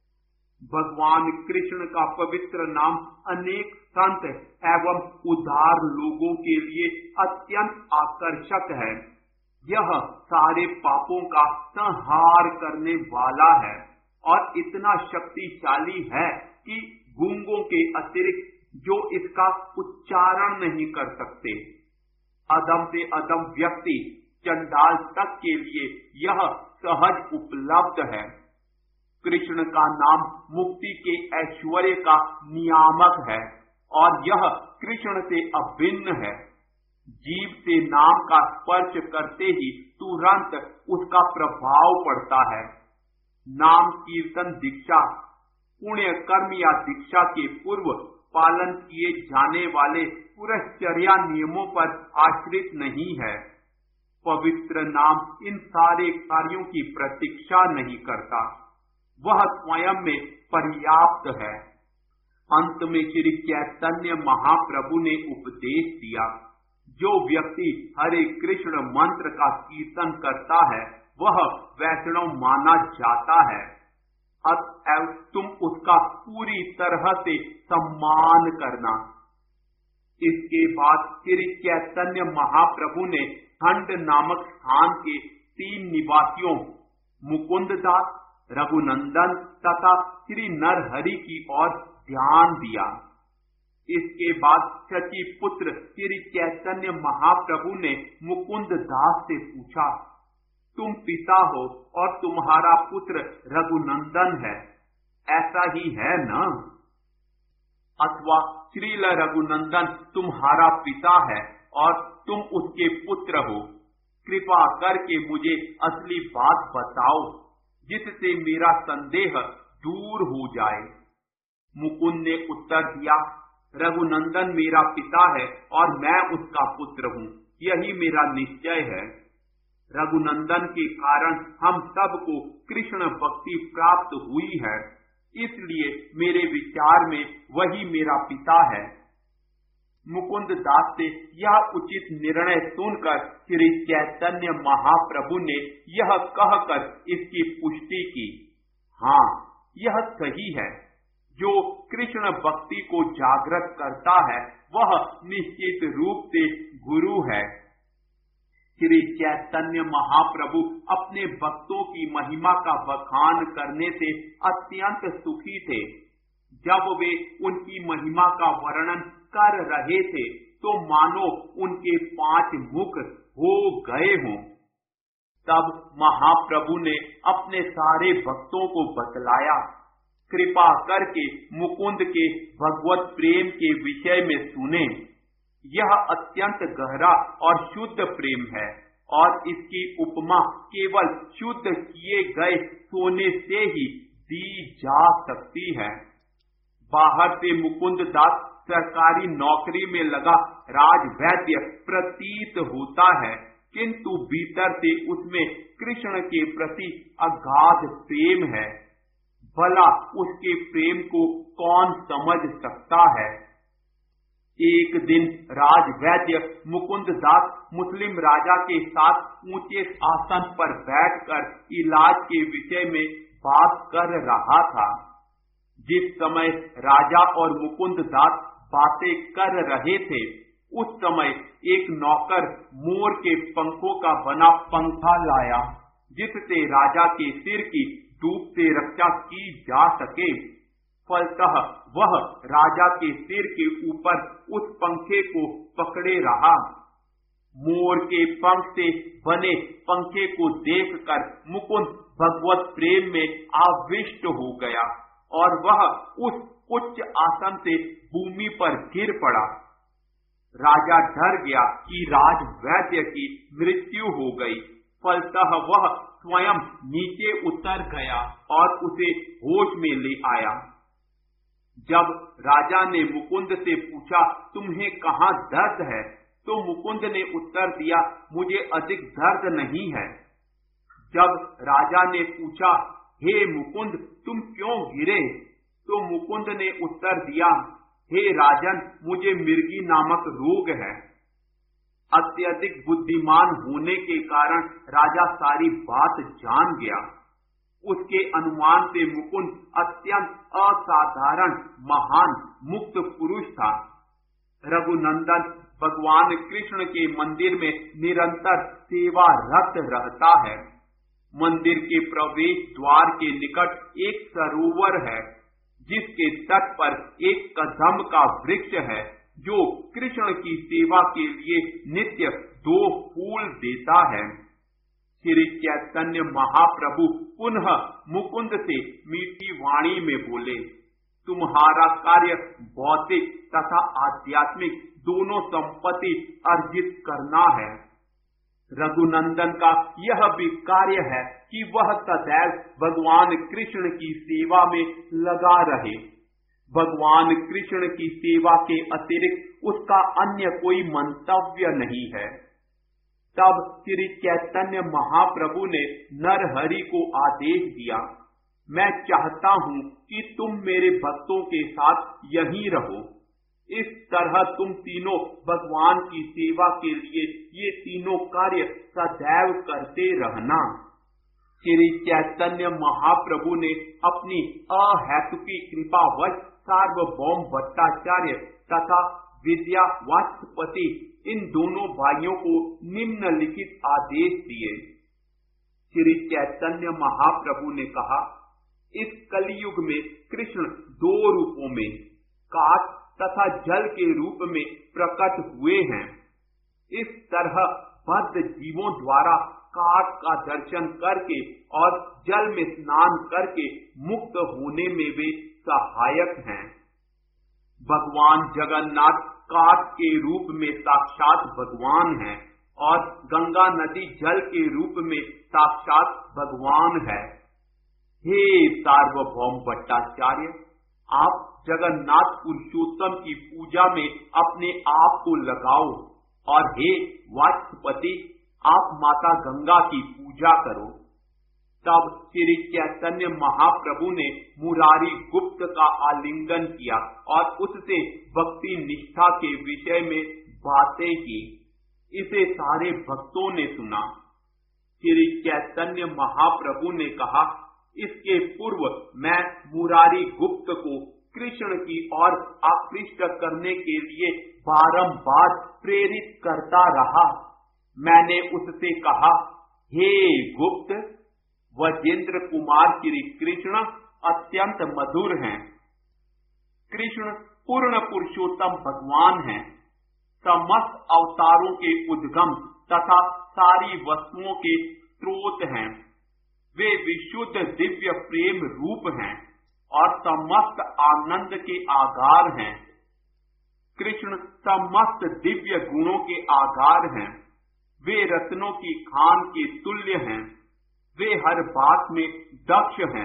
भगवान कृष्ण का पवित्र नाम अनेक संत एवं उदार लोगों के लिए अत्यंत आकर्षक है। यह सारे पापों का संहार करने वाला है और इतना शक्तिशाली है कि गूंगों के अतिरिक्त जो इसका उच्चारण नहीं कर सकते। अधम से अधम व्यक्ति चंडाल तक के लिए यह सहज उपलब्ध है। कृष्ण का नाम मुक्ति के ऐश्वर्य का नियामक है और यह कृष्ण से अभिन्न है। जीव से नाम का स्पर्श करते ही तुरंत उसका प्रभाव पड़ता है। नाम कीर्तन दीक्षा पुण्य कर्म या दीक्षा के पूर्व पालन किए जाने वाले पुरश्चर्या नियमों पर आश्रित नहीं है। पवित्र नाम इन सारे कार्यों की प्रतीक्षा नहीं करता, वह स्वयं में पर्याप्त है। अंत में श्री चैतन्य महाप्रभु ने उपदेश दिया, जो व्यक्ति हरे कृष्ण मंत्र का कीर्तन करता है वह वैष्णव माना जाता है। अतएव तुम उसका पूरी तरह से सम्मान करना। इसके बाद श्री चैतन्य महाप्रभु ने खंड नामक स्थान के 3 निवासियों मुकुंद दास, रघुनंदन तथा श्री नरहरि की ओर ध्यान दिया। इसके बाद शची पुत्र श्री चैतन्य महाप्रभु ने मुकुंद दास से पूछा, तुम पिता हो और तुम्हारा पुत्र रघुनंदन है, ऐसा ही है न? अथवा श्रील रघुनंदन तुम्हारा पिता है और तुम उसके पुत्र हो। कृपा करके मुझे असली बात बताओ, जिससे मेरा संदेह दूर हो जाए। मुकुंद ने उत्तर दिया, रघुनंदन मेरा पिता है और मैं उसका पुत्र हूँ, यही मेरा निश्चय है। रघुनंदन के कारण हम सबको कृष्ण भक्ति प्राप्त हुई है, इसलिए मेरे विचार में वही मेरा पिता है। मुकुंद दास से यह उचित निर्णय सुनकर श्री चैतन्य महाप्रभु ने यह कहकर इसकी पुष्टि की, हाँ, यह सही है। जो कृष्ण भक्ति को जागृत करता है वह निश्चित रूप से गुरु है। श्री चैतन्य महाप्रभु अपने भक्तों की महिमा का बखान करने से अत्यंत सुखी थे। जब वे उनकी महिमा का वर्णन कर रहे थे तो मानो उनके 5 मुख हो गए हों। तब महाप्रभु ने अपने सारे भक्तों को बतलाया, कृपा करके मुकुंद के भगवत प्रेम के विषय में सुने। यह अत्यंत गहरा और शुद्ध प्रेम है और इसकी उपमा केवल शुद्ध किए गए सोने से ही दी जा सकती है। बाहर से मुकुंद दास सरकारी नौकरी में लगा राजवैद्य प्रतीत होता है, किंतु भीतर से उसमें कृष्ण के प्रति अगाध प्रेम है। भला उसके प्रेम को कौन समझ सकता है। एक दिन राजवैद्य मुकुंद दास मुस्लिम राजा के साथ ऊंचे आसन पर बैठकर इलाज के विषय में बात कर रहा था। जिस समय राजा और मुकुंद दास बातें कर रहे थे, उस समय एक नौकर मोर के पंखों का बना पंखा लाया, जिससे राजा के सिर की धूप से रक्षा की जा सके। फलतः वह राजा के सिर के ऊपर उस पंखे को पकड़े रहा। मोर के पंख से बने पंखे को देखकर मुकुंद भगवत प्रेम में आविष्ट हो गया और वह उस उच्च आसन से भूमि पर गिर पड़ा। राजा डर गया कि राजवैद्य की मृत्यु हो गई। फलतः वह स्वयं नीचे उतर गया और उसे होश में ले आया। जब राजा ने मुकुंद से पूछा, तुम्हें कहाँ दर्द है, तो मुकुंद ने उत्तर दिया, मुझे अधिक दर्द नहीं है। जब राजा ने पूछा, हे मुकुंद, तुम क्यों गिरे, तो मुकुंद ने उत्तर दिया, हे राजन, मुझे मिर्गी नामक रोग है। अत्यधिक बुद्धिमान होने के कारण राजा सारी बात जान गया। उसके अनुमान से मुकुंद अत्यंत असाधारण महान मुक्त पुरुष था। रघुनंदन भगवान कृष्ण के मंदिर में निरंतर सेवारत रहता है। मंदिर के प्रवेश द्वार के निकट एक सरोवर है, जिसके तट पर एक कदम्ब का वृक्ष है, जो कृष्ण की सेवा के लिए नित्य 2 फूल देता है। श्री चैतन्य महाप्रभु पुनः मुकुंद से मीठी वाणी में बोले, तुम्हारा कार्य भौतिक तथा आध्यात्मिक दोनों संपत्ति अर्जित करना है। रघुनंदन का यह भी कार्य है कि वह सदैव भगवान कृष्ण की सेवा में लगा रहे। भगवान कृष्ण की सेवा के अतिरिक्त उसका अन्य कोई मंतव्य नहीं है। तब श्री चैतन्य महाप्रभु ने नरहरि को आदेश दिया, मैं चाहता हूँ कि तुम मेरे भक्तों के साथ यहीं रहो। इस तरह तुम तीनों भगवान की सेवा के लिए ये तीनों कार्य सदैव करते रहना। श्री चैतन्य महाप्रभु ने अपनी अहेतुकी कृपावश सार्वभौम भट्टाचार्य तथा विद्या वाचस्पति इन दोनों भाइयों को निम्नलिखित आदेश दिए। श्री चैतन्य महाप्रभु ने कहा, इस कलियुग में कृष्ण 2 रूपों में काठ तथा जल के रूप में प्रकट हुए हैं। इस तरह बद्ध जीवों द्वारा काठ का दर्शन करके और जल में स्नान करके मुक्त होने में वे सहायक हैं। भगवान जगन्नाथ काठ के रूप में साक्षात भगवान हैं और गंगा नदी जल के रूप में साक्षात भगवान है। हे सार्वभौम भट्टाचार्य, आप जगन्नाथ पुरुषोत्तम की पूजा में अपने आप को लगाओ और हे वाचस्पति, आप माता गंगा की पूजा करो। तब श्री चैतन्य महाप्रभु ने मुरारी गुप्त का आलिंगन किया और उससे भक्ति निष्ठा के विषय में बातें की। इसे सारे भक्तों ने सुना। श्री चैतन्य महाप्रभु ने कहा, इसके पूर्व मैं मुरारी गुप्त को कृष्ण की ओर आकृष्ट करने के लिए बारंबार प्रेरित करता रहा। मैंने उससे कहा, हे गुप्त, वजेंद्र कुमार श्री कृष्ण अत्यंत मधुर हैं। कृष्ण पूर्ण पुरुषोत्तम भगवान हैं, समस्त अवतारों के उद्गम तथा सारी वस्तुओं के स्रोत हैं। वे विशुद्ध दिव्य प्रेम रूप हैं और समस्त आनंद के आधार हैं। कृष्ण समस्त दिव्य गुणों के आधार हैं। वे रत्नों की खान के तुल्य हैं। वे हर बात में दक्ष हैं,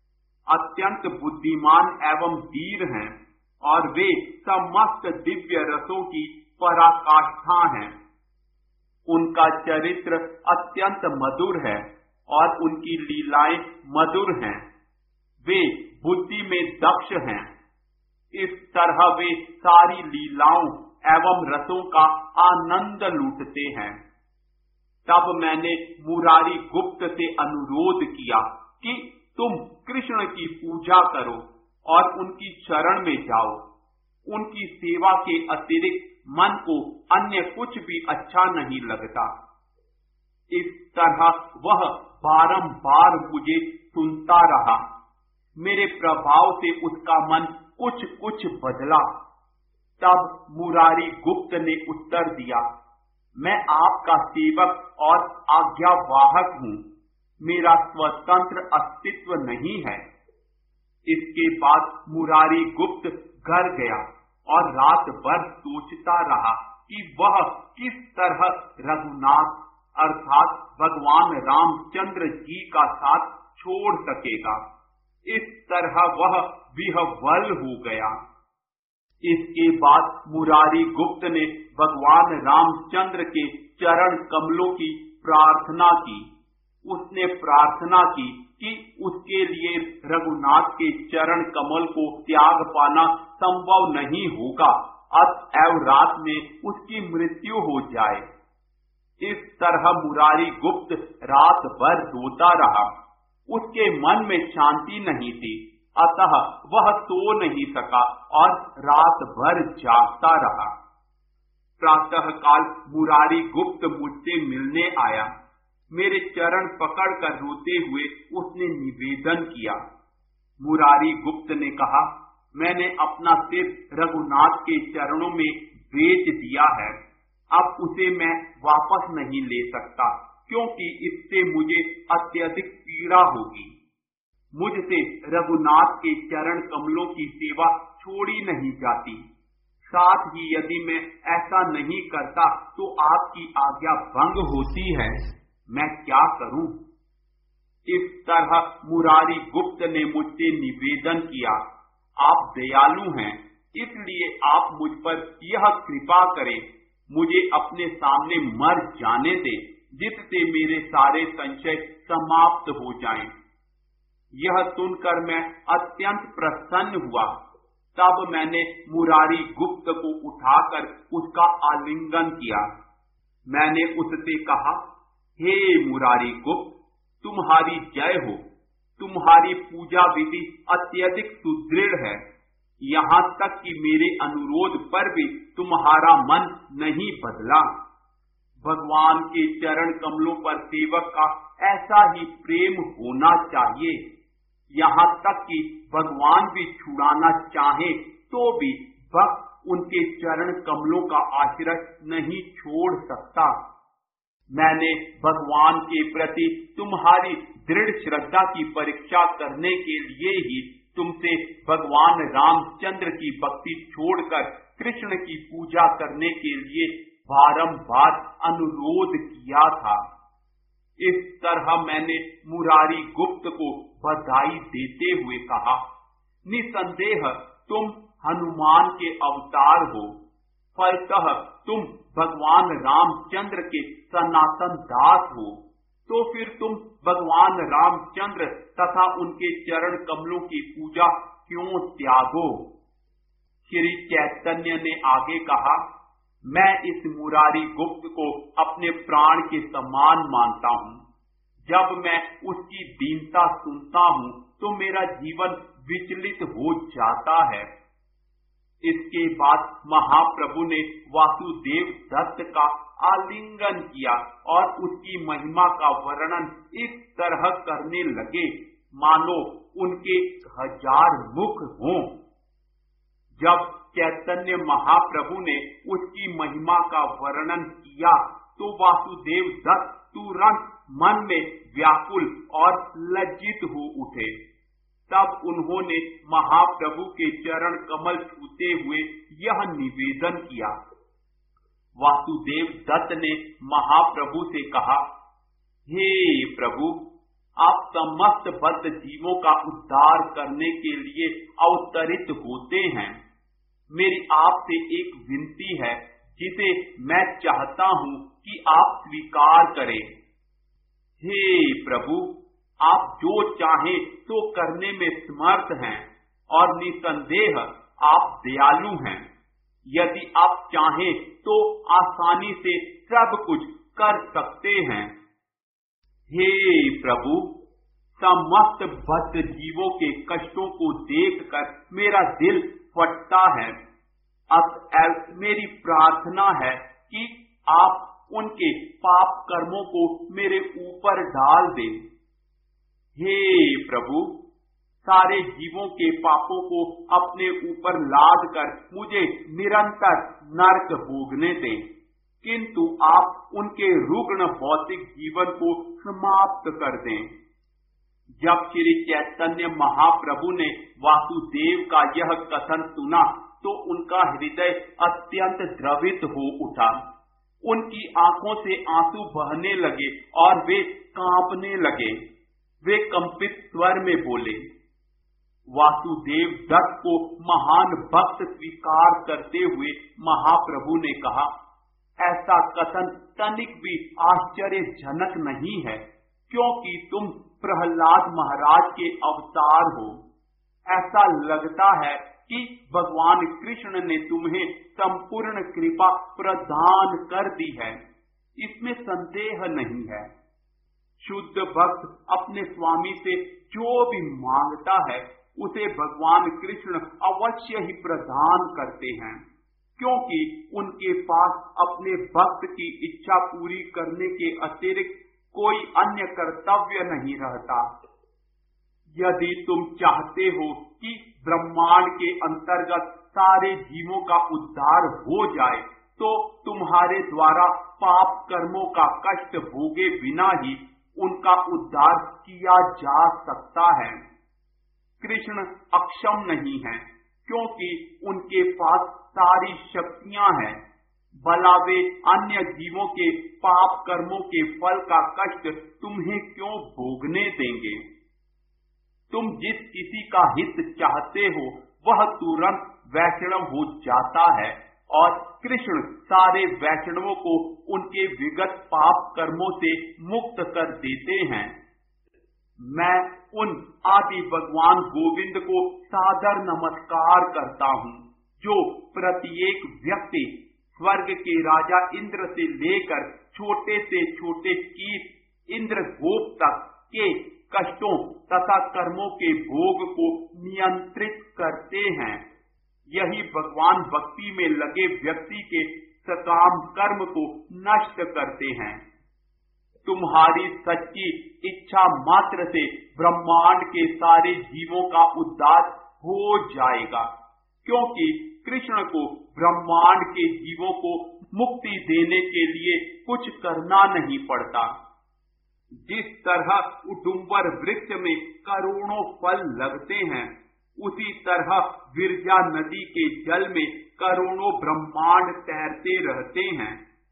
अत्यंत बुद्धिमान एवं वीर हैं और वे समस्त दिव्य रसों की पराकाष्ठा हैं। उनका चरित्र अत्यंत मधुर है और उनकी लीलाएं मधुर हैं। वे बुद्धि में दक्ष हैं। इस तरह वे सारी लीलाओं एवं रसों का आनंद लूटते हैं। तब मैंने मुरारी गुप्त से अनुरोध किया कि तुम कृष्ण की पूजा करो और उनकी शरण में जाओ। उनकी सेवा के अतिरिक्त मन को अन्य कुछ भी अच्छा नहीं लगता। इस तरह वह बारंबार मुझे सुनता रहा। मेरे प्रभाव से उसका मन कुछ कुछ बदला। तब मुरारी गुप्त ने उत्तर दिया, मैं आपका सेवक और आज्ञावाहक हूँ। मेरा स्वतंत्र अस्तित्व नहीं है। इसके बाद मुरारी गुप्त घर गया और रात भर सोचता रहा कि वह किस तरह रघुनाथ अर्थात भगवान रामचंद्र जी का साथ छोड़ सकेगा। इस तरह वह विह्वल हो गया। इसके बाद मुरारी गुप्त ने भगवान रामचंद्र के चरण कमलों की प्रार्थना की। उसने प्रार्थना की कि उसके लिए रघुनाथ के चरण कमल को त्याग पाना संभव नहीं होगा, अतएव रात में उसकी मृत्यु हो जाए। इस तरह मुरारी गुप्त रात भर रोता रहा। उसके मन में शांति नहीं थी, अतः वह सो नहीं सका और रात भर जागता रहा। प्रातः काल मुरारी गुप्त मुझसे मिलने आया। मेरे चरण पकड़कर रोते हुए उसने निवेदन किया। मुरारी गुप्त ने कहा, मैंने अपना सिर रघुनाथ के चरणों में बेच दिया है। अब उसे मैं वापस नहीं ले सकता, क्योंकि इससे मुझे अत्यधिक पीड़ा होगी। मुझसे रघुनाथ के चरण कमलों की सेवा छोड़ी नहीं जाती। साथ ही यदि मैं ऐसा नहीं करता तो आपकी आज्ञा भंग होती है। मैं क्या करूं? इस तरह मुरारी गुप्त ने मुझसे निवेदन किया, आप दयालु हैं, इसलिए आप मुझ पर यह कृपा करें, मुझे अपने सामने मर जाने दें, जिससे मेरे सारे संशय समाप्त हो जाएं। यह सुनकर मैं अत्यंत प्रसन्न हुआ। तब मैंने मुरारी गुप्त को उठाकर उसका आलिंगन किया। मैंने उससे कहा, हे मुरारी गुप्त, तुम्हारी जय हो। तुम्हारी पूजा विधि अत्यधिक सुदृढ़ है। यहाँ तक कि मेरे अनुरोध पर भी तुम्हारा मन नहीं बदला। भगवान के चरण कमलों पर सेवक का ऐसा ही प्रेम होना चाहिए। यहाँ तक कि भगवान भी छुड़ाना चाहे तो भी भक्त उनके चरण कमलों का आश्रय नहीं छोड़ सकता। मैंने भगवान के प्रति तुम्हारी दृढ़ श्रद्धा की परीक्षा करने के लिए ही तुमसे भगवान रामचंद्र की भक्ति छोड़कर कृष्ण की पूजा करने के लिए बारंबार अनुरोध किया था। इस तरह मैंने मुरारी गुप्त को बधाई देते हुए कहा, निसंदेह तुम हनुमान के अवतार हो, फलतः तुम भगवान रामचंद्र के सनातन दास हो, तो फिर तुम भगवान रामचंद्र तथा उनके चरण कमलों की पूजा क्यों त्यागो। श्री चैतन्य ने आगे कहा, मैं इस मुरारी गुप्त को अपने प्राण के समान मानता हूँ। जब मैं उसकी दीनता सुनता हूँ तो मेरा जीवन विचलित हो जाता है। इसके बाद महाप्रभु ने वासुदेव दत्त का आलिंगन किया और उसकी महिमा का वर्णन इस तरह करने लगे मानो उनके 1000 मुख हों। जब चैतन्य महाप्रभु ने उसकी महिमा का वर्णन किया तो वासुदेव दत्त तुरंत मन में व्याकुल और लज्जित हो उठे। तब उन्होंने महाप्रभु के चरण कमल छूते हुए यह निवेदन किया। वासुदेव दत्त ने महाप्रभु से कहा, हे प्रभु, आप समस्त बद्ध जीवों का उद्धार करने के लिए अवतरित होते हैं। मेरी आपसे एक विनती है जिसे मैं चाहता हूँ कि आप स्वीकार करें। हे प्रभु, आप जो चाहें तो करने में समर्थ हैं और निसंदेह आप दयालु हैं। यदि आप चाहें तो आसानी से सब कुछ कर सकते हैं। हे प्रभु, समस्त बद्ध जीवों के कष्टों को देखकर मेरा दिल फटता है। अतएव मेरी प्रार्थना है कि आप उनके पाप कर्मों को मेरे ऊपर डाल दें। हे प्रभु, सारे जीवों के पापों को अपने ऊपर लाद कर मुझे निरंतर नरक भोगने दें, किंतु आप उनके रुग्ण भौतिक जीवन को समाप्त कर दें। जब श्री चैतन्य महाप्रभु ने वासुदेव का यह कथन सुना तो उनका हृदय अत्यंत द्रवित हो उठा। उनकी आंखों से आंसू बहने लगे और वे कांपने लगे। वे कंपित स्वर में बोले। वासुदेव दत्त को महान भक्त स्वीकार करते हुए महाप्रभु ने कहा, ऐसा कथन तनिक भी आश्चर्यजनक नहीं है, क्योंकि तुम प्रहलाद महाराज के अवतार हो। ऐसा लगता है कि भगवान कृष्ण ने तुम्हें संपूर्ण कृपा प्रदान कर दी है, इसमें संदेह नहीं है। शुद्ध भक्त अपने स्वामी से जो भी मांगता है उसे भगवान कृष्ण अवश्य ही प्रदान करते हैं, क्योंकि उनके पास अपने भक्त की इच्छा पूरी करने के अतिरिक्त कोई अन्य कर्तव्य नहीं रहता। यदि तुम चाहते हो कि ब्रह्मांड के अंतर्गत सारे जीवों का उद्धार हो जाए, तो तुम्हारे द्वारा पाप कर्मों का कष्ट भोगे बिना ही उनका उद्धार किया जा सकता है। कृष्ण अक्षम नहीं है, क्योंकि उनके पास सारी शक्तियां हैं। भला वे अन्य जीवों के पाप कर्मों के फल का कष्ट तुम्हें क्यों भोगने देंगे। तुम जिस किसी का हित चाहते हो वह तुरंत वैष्णव हो जाता है और कृष्ण सारे वैष्णवों को उनके विगत पाप कर्मों से मुक्त कर देते हैं। मैं उन आदि भगवान गोविंद को सादर नमस्कार करता हूँ, जो प्रत्येक व्यक्ति स्वर्ग के राजा इंद्र से लेकर छोटे से छोटे कीट इंद्रगोप तक के कष्टों तथा कर्मों के भोग को नियंत्रित करते हैं। यही भगवान भक्ति में लगे व्यक्ति के सकाम कर्म को नष्ट करते हैं। तुम्हारी सच्ची इच्छा मात्र से ब्रह्मांड के सारे जीवों का उद्धार हो जाएगा, क्योंकि कृष्ण को ब्रह्मांड के जीवों को मुक्ति देने के लिए कुछ करना नहीं पड़ता। जिस तरह उडुम्बर वृक्ष में करोड़ों फल लगते हैं, उसी तरह विरजा नदी के जल में करोड़ों ब्रह्मांड तैरते रहते हैं,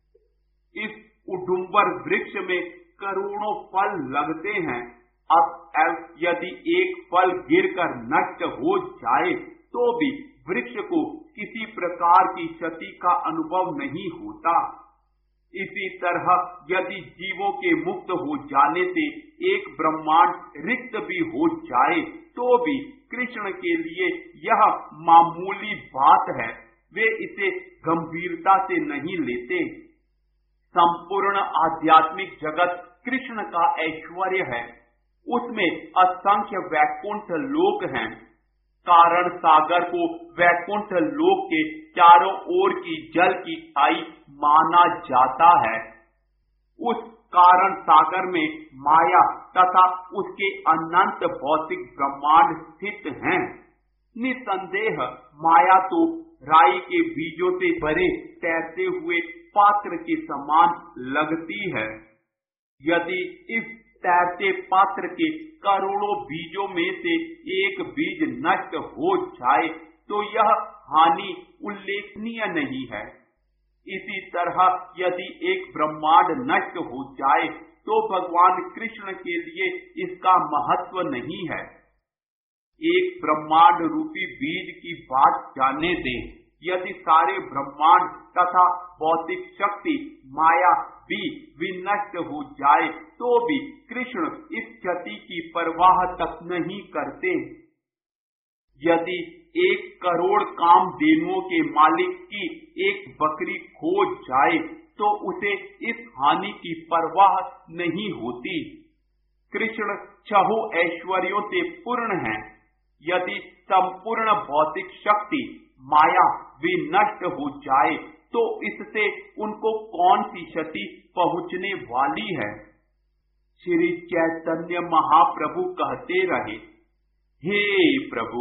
इस उडुम्बर वृक्ष में करोड़ों फल लगते हैं। अब यदि एक फल गिरकर नष्ट हो जाए तो भी वृक्ष को किसी प्रकार की क्षति का अनुभव नहीं होता। इसी तरह यदि जीवों के मुक्त हो जाने से एक ब्रह्मांड रिक्त भी हो जाए तो भी कृष्ण के लिए यह मामूली बात है। वे इसे गंभीरता से नहीं लेते। संपूर्ण आध्यात्मिक जगत कृष्ण का ऐश्वर्य है। उसमें असंख्य वैकुंठ लोक हैं। कारण सागर को वैकुंठ लोक के चारों ओर की जल की खाई माना जाता है। उस कारण सागर में माया तथा उसके अनंत भौतिक ब्रह्मांड स्थित हैं। निसंदेह माया तो राई के बीजों से भरे तैरते हुए पात्र के समान लगती है। यदि इस तैरते पात्र के करोड़ों बीजों में से एक बीज नष्ट हो जाए तो यह हानि उल्लेखनीय नहीं है। इसी तरह यदि एक ब्रह्मांड नष्ट हो जाए तो भगवान कृष्ण के लिए इसका महत्व नहीं है। एक ब्रह्मांड रूपी बीज की बात जाने दें। यदि सारे ब्रह्मांड तथा भौतिक शक्ति माया भी विनष्ट हो जाए तो भी कृष्ण इस क्षति की परवाह तक नहीं करते। यदि 1 करोड़ कामधेनुओं के मालिक की एक बकरी खो जाए तो उसे इस हानि की परवाह नहीं होती। कृष्ण छहों ऐश्वर्यों से पूर्ण है। यदि संपूर्ण भौतिक शक्ति माया विनष्ट हो जाए तो इससे उनको कौन सी क्षति पहुंचने वाली है। श्री चैतन्य महाप्रभु कहते रहे, हे प्रभु,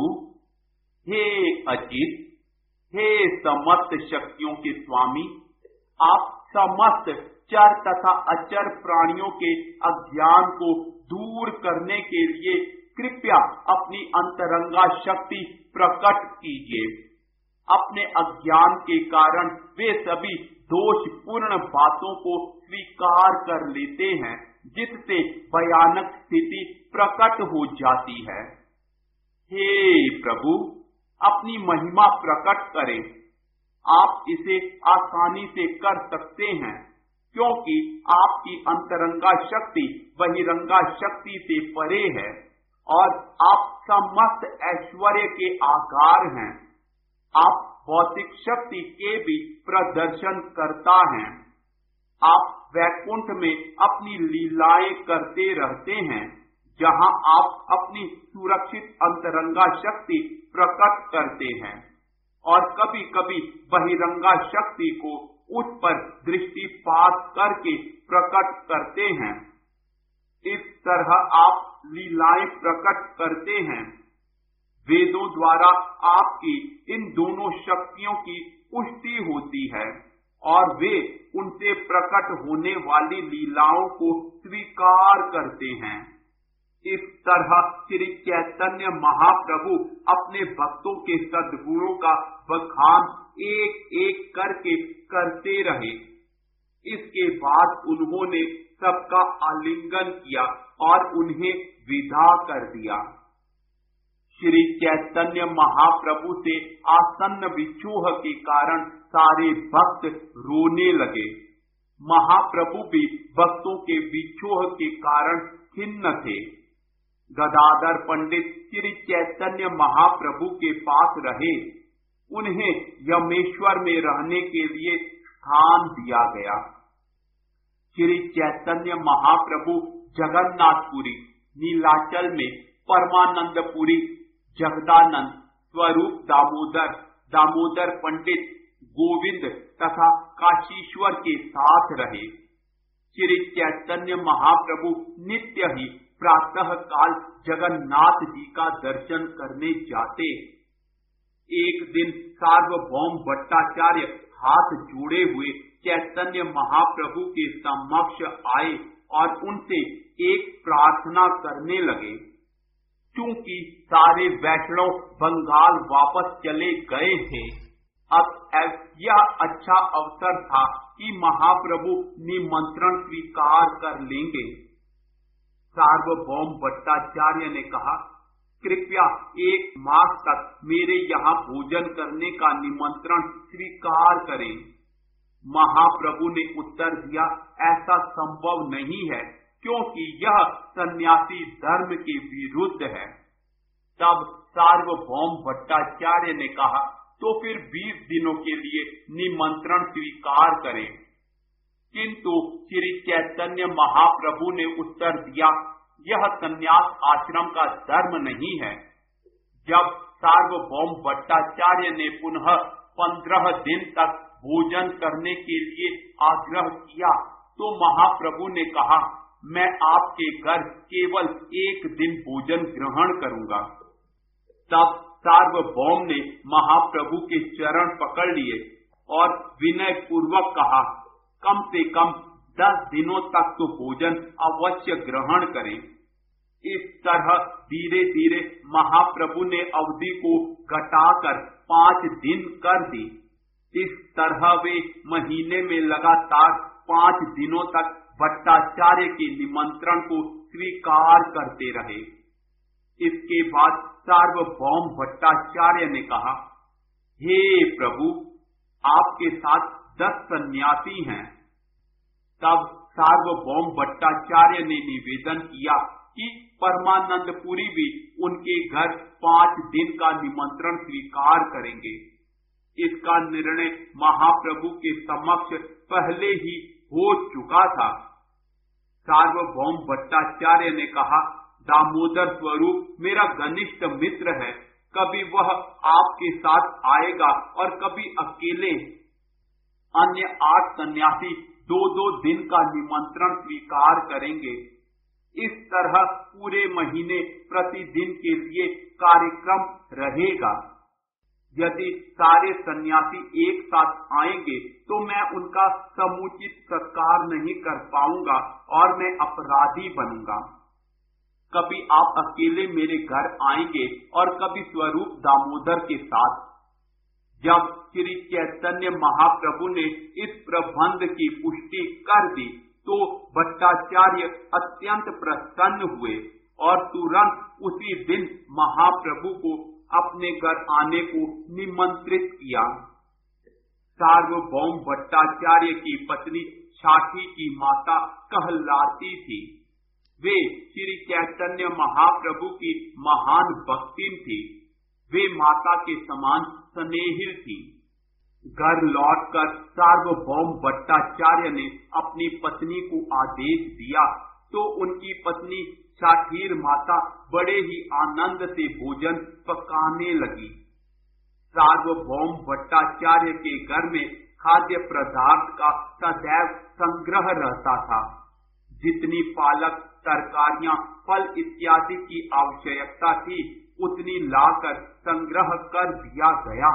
हे अचित, हे समस्त शक्तियों के स्वामी, आप समस्त चर तथा अचर प्राणियों के अज्ञान को दूर करने के लिए कृपया अपनी अंतरंगा शक्ति प्रकट कीजिए। अपने अज्ञान के कारण वे सभी दोषपूर्ण बातों को स्वीकार कर लेते हैं जिससे भयानक स्थिति प्रकट हो जाती है। हे प्रभु, अपनी महिमा प्रकट करें। आप इसे आसानी से कर सकते हैं क्योंकि आपकी अंतरंगा शक्ति बहिरंगा शक्ति से परे है और आप समस्त ऐश्वर्य के आधार हैं। आप भौतिक शक्ति के भी प्रदर्शन करता हैं। आप वैकुंठ में अपनी लीलाएं करते रहते हैं जहां आप अपनी सुरक्षित अंतरंगा शक्ति प्रकट करते हैं और कभी कभी बहिरंगा शक्ति को उस पर दृष्टिपात करके प्रकट करते हैं। इस तरह आप लीलाएं प्रकट करते हैं। वेदों द्वारा आपकी इन दोनों शक्तियों की पुष्टि होती है और वे उनसे प्रकट होने वाली लीलाओं को स्वीकार करते हैं। इस तरह श्री चैतन्य महाप्रभु अपने भक्तों के सद्गुणों का बखान एक एक करके करते रहे। इसके बाद उन्होंने सबका आलिंगन किया और उन्हें विदा कर दिया। श्री चैतन्य महाप्रभु से आसन्न विक्षोभ के कारण सारे भक्त रोने लगे। महाप्रभु भी भक्तों के विक्षोभ के कारण खिन्न थे। गदाधर पंडित श्री चैतन्य महाप्रभु के पास रहे। उन्हें यमेश्वर में रहने के लिए स्थान दिया गया। श्री चैतन्य महाप्रभु जगन्नाथपुरी, नीलाचल में परमानंदपुरी, जगदानंद, स्वरूप दामोदर, दामोदर पंडित, गोविंद तथा काशीश्वर के साथ रहे। श्री चैतन्य महाप्रभु नित्य ही प्रातः काल जगन्नाथ जी का दर्शन करने जाते। एक दिन सार्वभौम भट्टाचार्य हाथ जोड़े हुए चैतन्य महाप्रभु के समक्ष आए और उनसे एक प्रार्थना करने लगे। चूंकि सारे वैष्णव बंगाल वापस चले गए थे, अब यह अच्छा अवसर था कि महाप्रभु निमंत्रण स्वीकार कर लेंगे। सार्वभौम भट्टाचार्य ने कहा, कृपया 1 मास तक मेरे यहाँ भोजन करने का निमंत्रण स्वीकार करें। महाप्रभु ने उत्तर दिया, ऐसा संभव नहीं है, क्योंकि यह सन्यासी धर्म के विरुद्ध है। तब सार्वभौम भट्टाचार्य ने कहा, तो फिर 20 दिनों के लिए निमंत्रण स्वीकार करें। किंतु श्री चैतन्य महाप्रभु ने उत्तर दिया, यह सन्यास आश्रम का धर्म नहीं है। जब सार्वभौम भट्टाचार्य ने पुनः 15 दिन तक भोजन करने के लिए आग्रह किया, तो महाप्रभु ने कहा, मैं आपके घर केवल 1 दिन भोजन ग्रहण करूंगा। तब सार्वभौम ने महाप्रभु के चरण पकड़ लिए और विनय पूर्वक कहा, कम से कम 10 दिनों तक तो भोजन अवश्य ग्रहण करें। इस तरह धीरे धीरे महाप्रभु ने अवधि को घटाकर 5 दिन कर दी। इस तरह वे महीने में लगातार 5 दिनों तक भट्टाचार्य के निमंत्रण को स्वीकार करते रहे। इसके बाद सार्वभौम भट्टाचार्य ने कहा, हे प्रभु, आपके साथ 10 सन्यासी हैं। तब सार्वभौम भट्टाचार्य ने निवेदन किया कि परमानंदपुरी भी उनके घर 5 दिन का निमंत्रण स्वीकार करेंगे। इसका निर्णय महाप्रभु के समक्ष पहले ही हो चुका था। सार्वभौम भट्टाचार्य ने कहा, दामोदर स्वरूप मेरा घनिष्ठ मित्र है, कभी वह आपके साथ आएगा और कभी अकेले। अन्य 8 सन्यासी 2-2 दिन का निमंत्रण स्वीकार करेंगे। इस तरह पूरे महीने प्रतिदिन के लिए कार्यक्रम रहेगा। यदि सारे सन्यासी एक साथ आएंगे तो मैं उनका समुचित सत्कार नहीं कर पाऊंगा और मैं अपराधी बनूंगा। कभी आप अकेले मेरे घर आएंगे और कभी स्वरूप दामोदर के साथ। जब श्री चैतन्य महाप्रभु ने इस प्रबंध की पुष्टि कर दी तो भट्टाचार्य अत्यंत प्रसन्न हुए और तुरंत उसी दिन महाप्रभु को अपने घर आने को निमंत्रित किया। सार्वभौम भट्टाचार्य की पत्नी छाठी की माता कहलाती थी। वे श्री चैतन्य महाप्रभु की महान भक्तिन थी। वे माता के समान स्नेहिल थी। घर लौटकर सार्वभौम भट्टाचार्य ने अपनी पत्नी को आदेश दिया तो उनकी पत्नी छाठीर माता बड़े ही आनंद से भोजन पकाने लगी। सार्वभौम भट्टाचार्य के घर में खाद्य पदार्थ का सदैव संग्रह रहता था। जितनी पालक, तरकारियां, फल इत्यादि की आवश्यकता थी उतनी लाकर संग्रह कर दिया गया।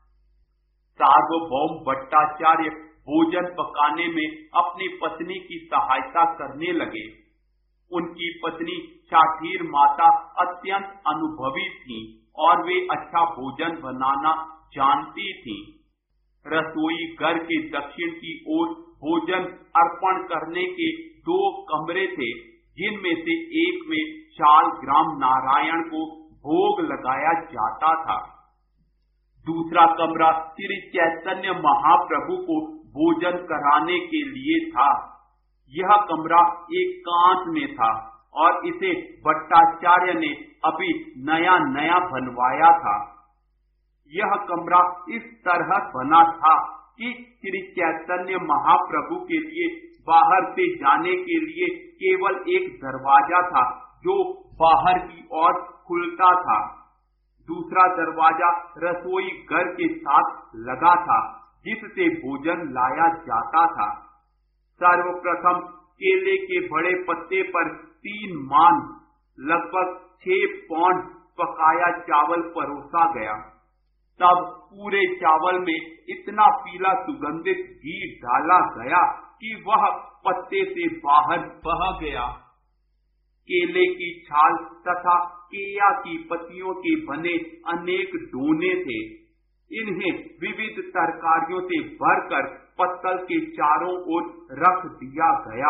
सार्वभौम भट्टाचार्य भोजन पकाने में अपनी पत्नी की सहायता करने लगे। उनकी पत्नी छाठीर माता अत्यंत अनुभवी थी और वे अच्छा भोजन बनाना जानती थी। रसोई घर के दक्षिण की ओर भोजन अर्पण करने के 2 कमरे थे, जिनमें से एक में शालग्राम नारायण को भोग लगाया जाता था। दूसरा कमरा श्री चैतन्य महाप्रभु को भोजन कराने के लिए था। यह कमरा एकांत में था और इसे भट्टाचार्य ने अभी नया नया बनवाया था। यह कमरा इस तरह बना था कि श्री चैतन्य महाप्रभु के लिए बाहर से जाने के लिए केवल एक दरवाजा था जो बाहर की ओर खुलता था। दूसरा दरवाजा रसोई घर के साथ लगा था जिससे भोजन लाया जाता था। सर्वप्रथम केले के बड़े पत्ते पर 3 मान लगभग 6 पौंड पकाया चावल परोसा गया। तब पूरे चावल में इतना पीला सुगंधित घी डाला गया कि वह पत्ते से बाहर बह गया। केले की छाल तथा केया की पत्तियों के बने अनेक डोने थे। इन्हें विविध तरकारियों से भरकर पत्तल के चारों ओर रख दिया गया।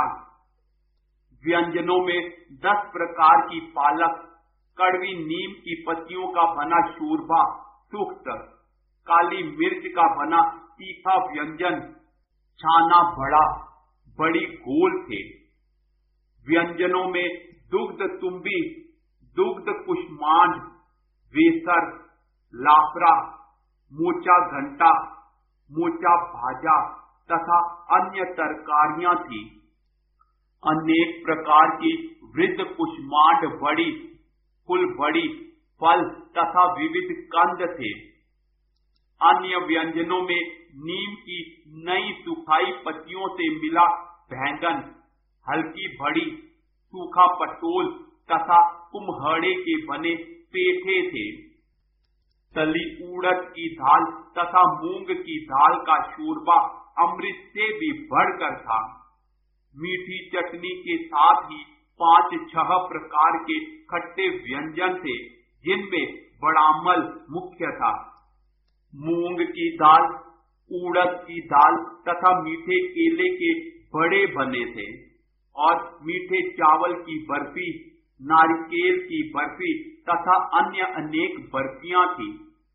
व्यंजनों में 10 प्रकार की पालक, कड़वी नीम की पत्तियों का बना शूरबा, सुख्त, काली मिर्च का बना तीखा व्यंजन, छाना बड़ा, बड़ी गोल थे। व्यंजनों में दुग्ध तुम्बी, दुग्ध कुष्मांड, वेसर, लाफरा, मोचा घंटा, मोचा भाजा तथा अन्य तरकारियां थी। अनेक प्रकार की वृद्ध कुष्मांड बड़ी, फुल बड़ी, फल तथा विविध कंद थे। अन्य व्यंजनों में नीम की नई सुखाई पत्तियों से मिला बैंगन, हल्की बड़ी, सूखा पटोल तथा कुम्हड़े के बने पेठे थे। तली उड़द की दाल तथा मूंग की दाल का शूरबा अमृत से भी बढ़कर था। मीठी चटनी के साथ ही 5-6 प्रकार के खट्टे व्यंजन थे, जिनमें बड़ामल मुख्य था। मूंग की दाल, उड़द की दाल तथा मीठे केले के बड़े बने थे और मीठे चावल की बर्फी, नारिकेल की बर्फी तथा अन्य अनेक बर्फियां थी।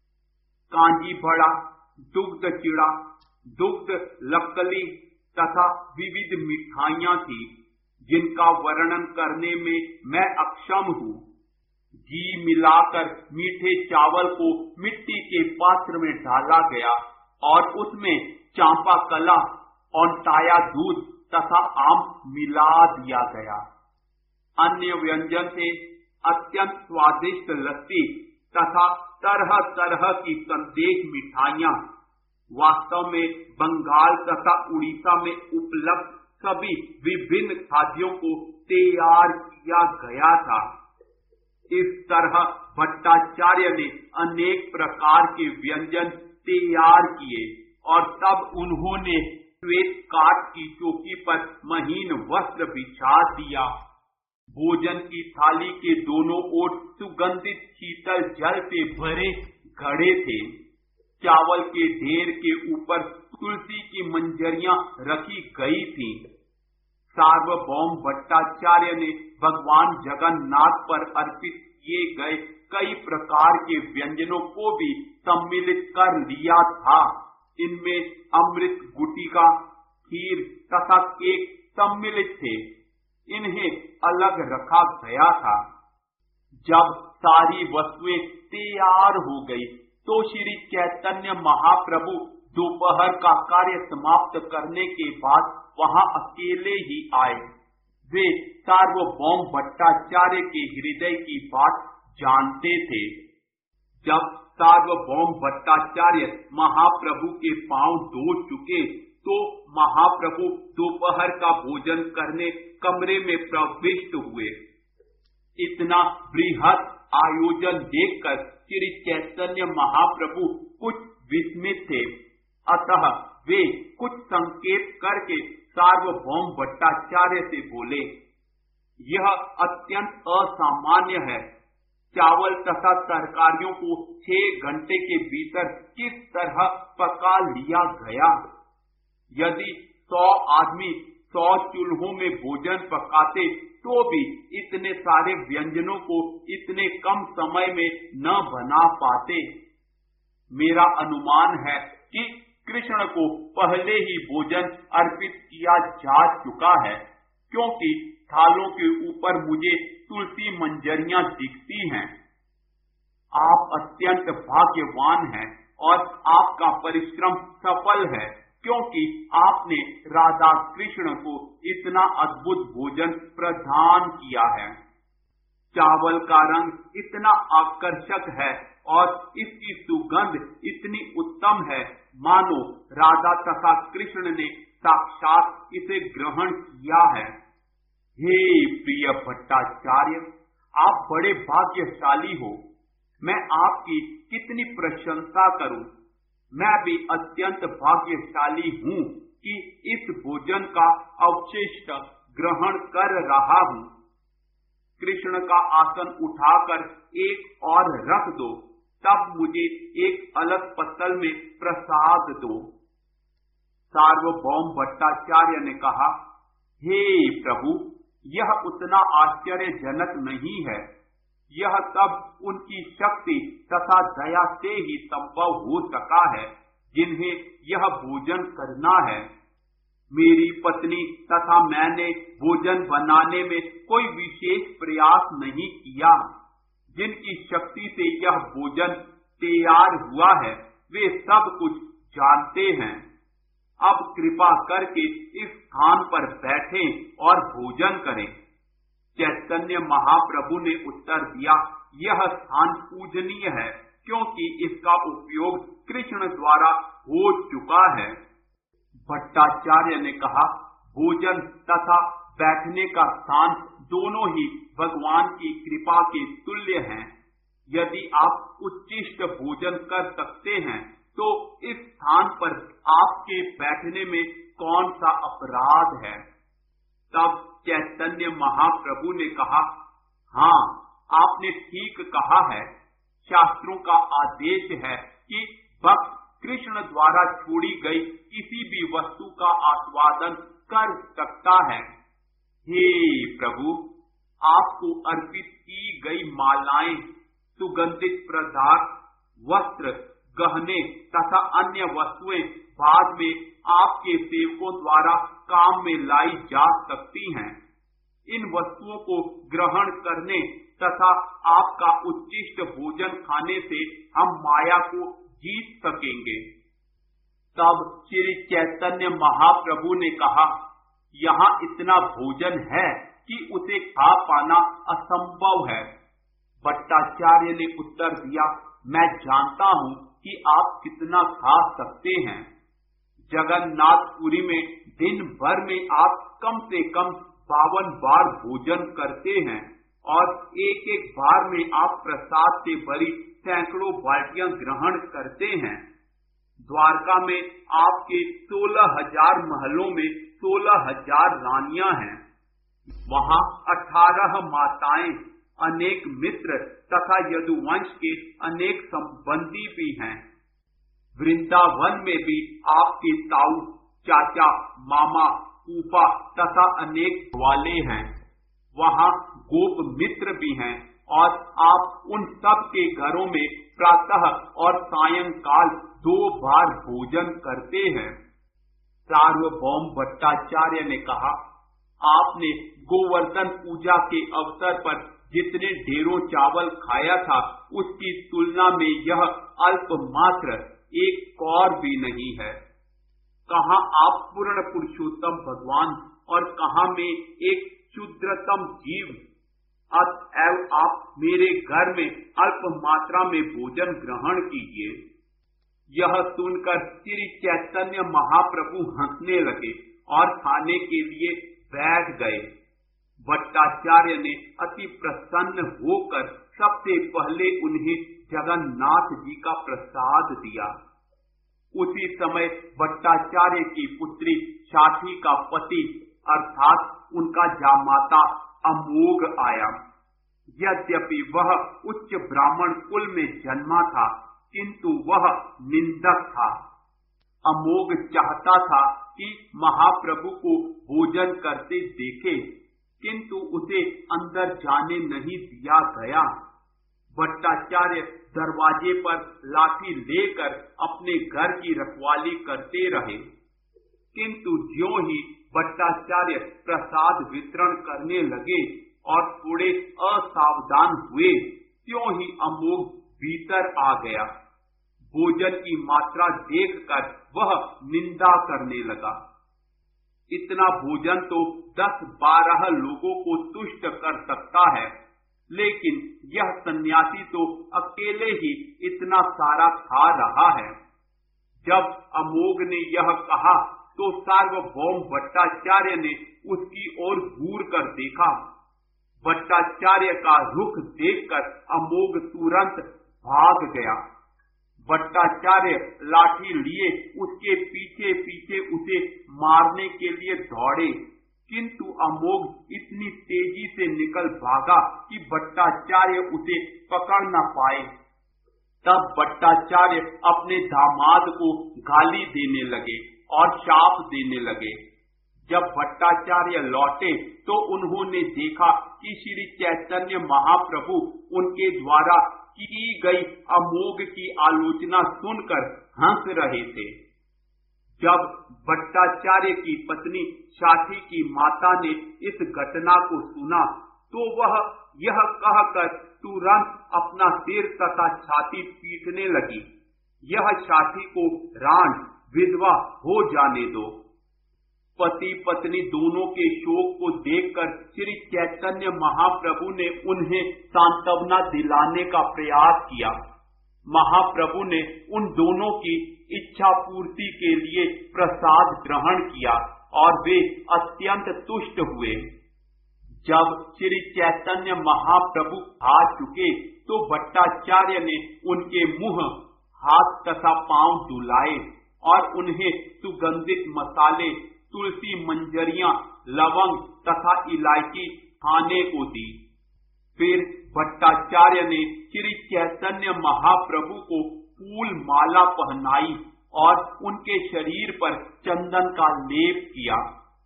कांजी बड़ा, दुग्ध चिड़ा, दुग्ध लक्कली तथा विविध मिठाइयां थी, जिनका वर्णन करने में मैं अक्षम हूँ। घी मिलाकर मीठे चावल को मिट्टी के पात्र में डाला गया और उसमें चांपा कला, औंटाया दूध तथा आम मिला दिया गया। अन्य व्यंजन थे अत्यंत स्वादिष्ट लस्सी तथा तरह तरह की संदेश मिठाइयां। वास्तव में बंगाल तथा उड़ीसा में उपलब्ध सभी विभिन्न खाद्यों को तैयार किया गया था। इस तरह भट्टाचार्य ने अनेक प्रकार के व्यंजन तैयार किए और तब उन्होंने श्वेत काठ की चौकी पर महीन वस्त्र बिछा दिया। भोजन की थाली के दोनों ओर सुगंधित शीतल जल से भरे घड़े थे। चावल के ढेर के ऊपर तुलसी की मंजरियां रखी गई थीं। सार्वभौम भट्टाचार्य ने भगवान जगन्नाथ पर अर्पित किए गए कई प्रकार के व्यंजनों को भी सम्मिलित कर लिया था। इनमें अमृत गुटिका, खीर तथा केक सम्मिलित थे। इन्हें अलग रखा गया था। जब सारी वस्तुएं तैयार हो गई तो श्री चैतन्य महाप्रभु दोपहर का कार्य समाप्त करने के बाद वहां अकेले ही आए। वे सार्वभौम भट्टाचार्य के हृदय की बात जानते थे। जब सार्वभौम भट्टाचार्य महाप्रभु के पांव धो चुके तो महाप्रभु दोपहर का भोजन करने कमरे में प्रविष्ट हुए। इतना बृहद आयोजन देखकर श्री चैतन्य महाप्रभु कुछ विस्मित थे। अतः वे कुछ संकेत करके सार्वभौम भट्टाचार्य से बोले, यह अत्यंत असामान्य है। चावल तथा तरकारियों को 6 घंटे के भीतर किस तरह पका लिया गया? यदि 100 आदमी 100 चूल्हों में भोजन पकाते तो भी इतने सारे व्यंजनों को इतने कम समय में न बना पाते। मेरा अनुमान है कि कृष्ण को पहले ही भोजन अर्पित किया जा चुका है, क्योंकि थालों के ऊपर मुझे तुलसी मंजरियां दिखती हैं। आप अत्यंत भाग्यवान हैं और आपका परिश्रम सफल है, क्योंकि आपने राधा कृष्ण को इतना अद्भुत भोजन प्रदान किया है। चावल का रंग इतना आकर्षक है और इसकी सुगंध इतनी उत्तम है, मानो राधा तथा कृष्ण ने साक्षात इसे ग्रहण किया है। हे प्रिय भट्टाचार्य, आप बड़े भाग्यशाली हो। मैं आपकी कितनी प्रशंसा करूं। मैं भी अत्यंत भाग्यशाली हूं कि इस भोजन का अवशिष्ट ग्रहण कर रहा हूं। कृष्ण का आसन उठाकर एक और रख दो तब मुझे एक अलग पत्तल में प्रसाद दो। सार्वभौम भट्टाचार्य ने कहा, हे प्रभु, यह उतना आश्चर्यजनक नहीं है। यह तब उनकी शक्ति तथा दया से ही संभव हो सका है जिन्हें यह भोजन करना है। मेरी पत्नी तथा मैंने भोजन बनाने में कोई विशेष प्रयास नहीं किया। जिनकी शक्ति से यह भोजन तैयार हुआ है वे सब कुछ जानते हैं। अब कृपा करके इस स्थान पर बैठें और भोजन करें। चैतन्य महाप्रभु ने उत्तर दिया, यह स्थान पूजनीय है क्योंकि इसका उपयोग कृष्ण द्वारा हो चुका है। भट्टाचार्य ने कहा, भोजन तथा बैठने का स्थान दोनों ही भगवान की कृपा के तुल्य हैं। यदि आप उच्चिष्ट भोजन कर सकते हैं तो इस स्थान पर आपके बैठने में कौन सा अपराध है। तब चैतन्य महाप्रभु ने कहा, हाँ, आपने ठीक कहा है। शास्त्रों का आदेश है कि भक्त कृष्ण द्वारा छोड़ी गई किसी भी वस्तु का आस्वादन कर सकता है। हे प्रभु, आपको अर्पित की गई मालाएं, सुगंधित पदार्थ, वस्त्र, गहने तथा अन्य वस्तुएं बाद में आपके सेवकों द्वारा काम में लाई जा सकती हैं। इन वस्तुओं को ग्रहण करने तथा आपका उच्चिष्ट भोजन खाने से हम माया को जीत सकेंगे। तब श्री चैतन्य महाप्रभु ने कहा, यहाँ इतना भोजन है कि उसे खा पाना असंभव है। भट्टाचार्य ने उत्तर दिया, मैं जानता हूँ कि आप कितना खा सकते हैं। जगन्नाथपुरी में दिन भर में आप कम से कम 52 बार भोजन करते हैं और एक एक बार में आप प्रसाद से भरी सैकड़ों बाल्टियां ग्रहण करते हैं। द्वारका में आपके 16,000 महलों में 16,000 रानियां हैं। वहाँ 18 माताएं, अनेक मित्र तथा यदुवंश के अनेक संबंधी भी हैं। वृंदावन में भी आपके ताऊ, चाचा, मामा, फूफा तथा अनेक वाले हैं। वहाँ गोप मित्र भी हैं और आप उन सब के घरों में प्रातः और सायंकाल 2 बार भोजन करते हैं। सार्वभौम भट्टाचार्य ने कहा, आपने गोवर्धन पूजा के अवसर पर जितने ढेरों चावल खाया था उसकी तुलना में यह अल्प मात्र एक कौर भी नहीं है। कहाँ आप पूर्ण पुरुषोत्तम भगवान और कहाँ में एक क्षुद्रतम जीव। अतएव आप मेरे घर में अल्प मात्रा में भोजन ग्रहण कीजिए। यह सुनकर श्री चैतन्य महाप्रभु हंसने लगे और खाने के लिए बैठ गए। भट्टाचार्य ने अति प्रसन्न होकर सबसे पहले उन्हें जगन्नाथ जी का प्रसाद दिया। उसी समय भट्टाचार्य की पुत्री साथी का पति अर्थात उनका जामाता अमोघ आया। यद्यपि वह उच्च ब्राह्मण कुल में जन्मा था किंतु वह निंदक था। अमोघ चाहता था कि महाप्रभु को भोजन करते देखे किंतु उसे अंदर जाने नहीं दिया गया। भट्टाचार्य दरवाजे पर लाठी लेकर अपने घर की रखवाली करते रहे किंतु ज्यों ही भट्टाचार्य प्रसाद वितरण करने लगे और थोड़े असावधान हुए त्यों ही अमोघ भीतर आ गया। भोजन की मात्रा देखकर वह निंदा करने लगा। इतना भोजन तो 10-12 लोगों को तुष्ट कर सकता है, लेकिन यह सन्यासी तो अकेले ही इतना सारा खा रहा है। जब अमोघ ने यह कहा तो सार्वभौम भट्टाचार्य ने उसकी ओर घूर कर देखा। भट्टाचार्य का रुख देखकर अमोघ तुरंत भाग गया। भट्टाचार्य लाठी लिए उसके पीछे पीछे उसे मारने के लिए दौड़े किंतु अमोघ इतनी तेजी से निकल भागा कि भट्टाचार्य उसे पकड़ न पाए। तब भट्टाचार्य अपने दामाद को गाली देने लगे और शाप देने लगे। जब भट्टाचार्य लौटे तो उन्होंने देखा कि श्री चैतन्य महाप्रभु उनके द्वारा की गई अमोघ की आलोचना सुनकर हंस रहे थे। जब भट्टाचार्य की पत्नी साथी की माता ने इस घटना को सुना तो वह यह कहकर तुरंत अपना सिर तथा छाती पीटने लगी, यह साथी को राण विधवा हो जाने दो। पति पत्नी दोनों के शोक को देखकर श्री चैतन्य महाप्रभु ने उन्हें सांत्वना दिलाने का प्रयास किया। महाप्रभु ने उन दोनों की इच्छा पूर्ति के लिए प्रसाद ग्रहण किया और वे अत्यंत तुष्ट हुए। जब श्री चैतन्य महाप्रभु आ चुके तो भट्टाचार्य ने उनके मुंह, हाथ तथा पांव धुलाए और उन्हें सुगंधित मसाले, तुलसी मंजरियां, लवंग तथा इलायची खाने को दी। फिर भट्टाचार्य ने श्री चैतन्य महाप्रभु को फूल माला पहनाई और उनके शरीर पर चंदन का लेप किया।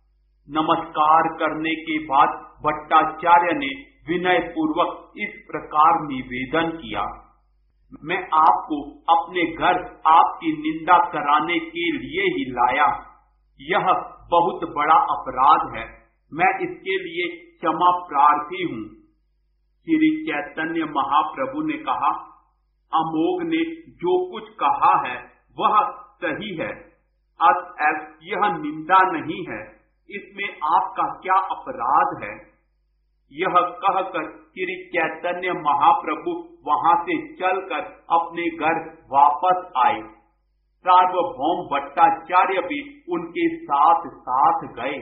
नमस्कार करने के बाद भट्टाचार्य ने विनय पूर्वक इस प्रकार निवेदन किया, मैं आपको अपने घर आपकी निंदा कराने के लिए ही लाया। यह बहुत बड़ा अपराध है, मैं इसके लिए क्षमा प्रार्थी हूँ। श्री चैतन्य महाप्रभु ने कहा, अमोघ ने जो कुछ कहा है वह सही है, अतएव यह निंदा नहीं है, इसमें आपका क्या अपराध है। यह कहकर श्री चैतन्य महाप्रभु वहां से चलकर अपने घर वापस आए। सार्वभौम भट्टाचार्य भी उनके साथ साथ गए।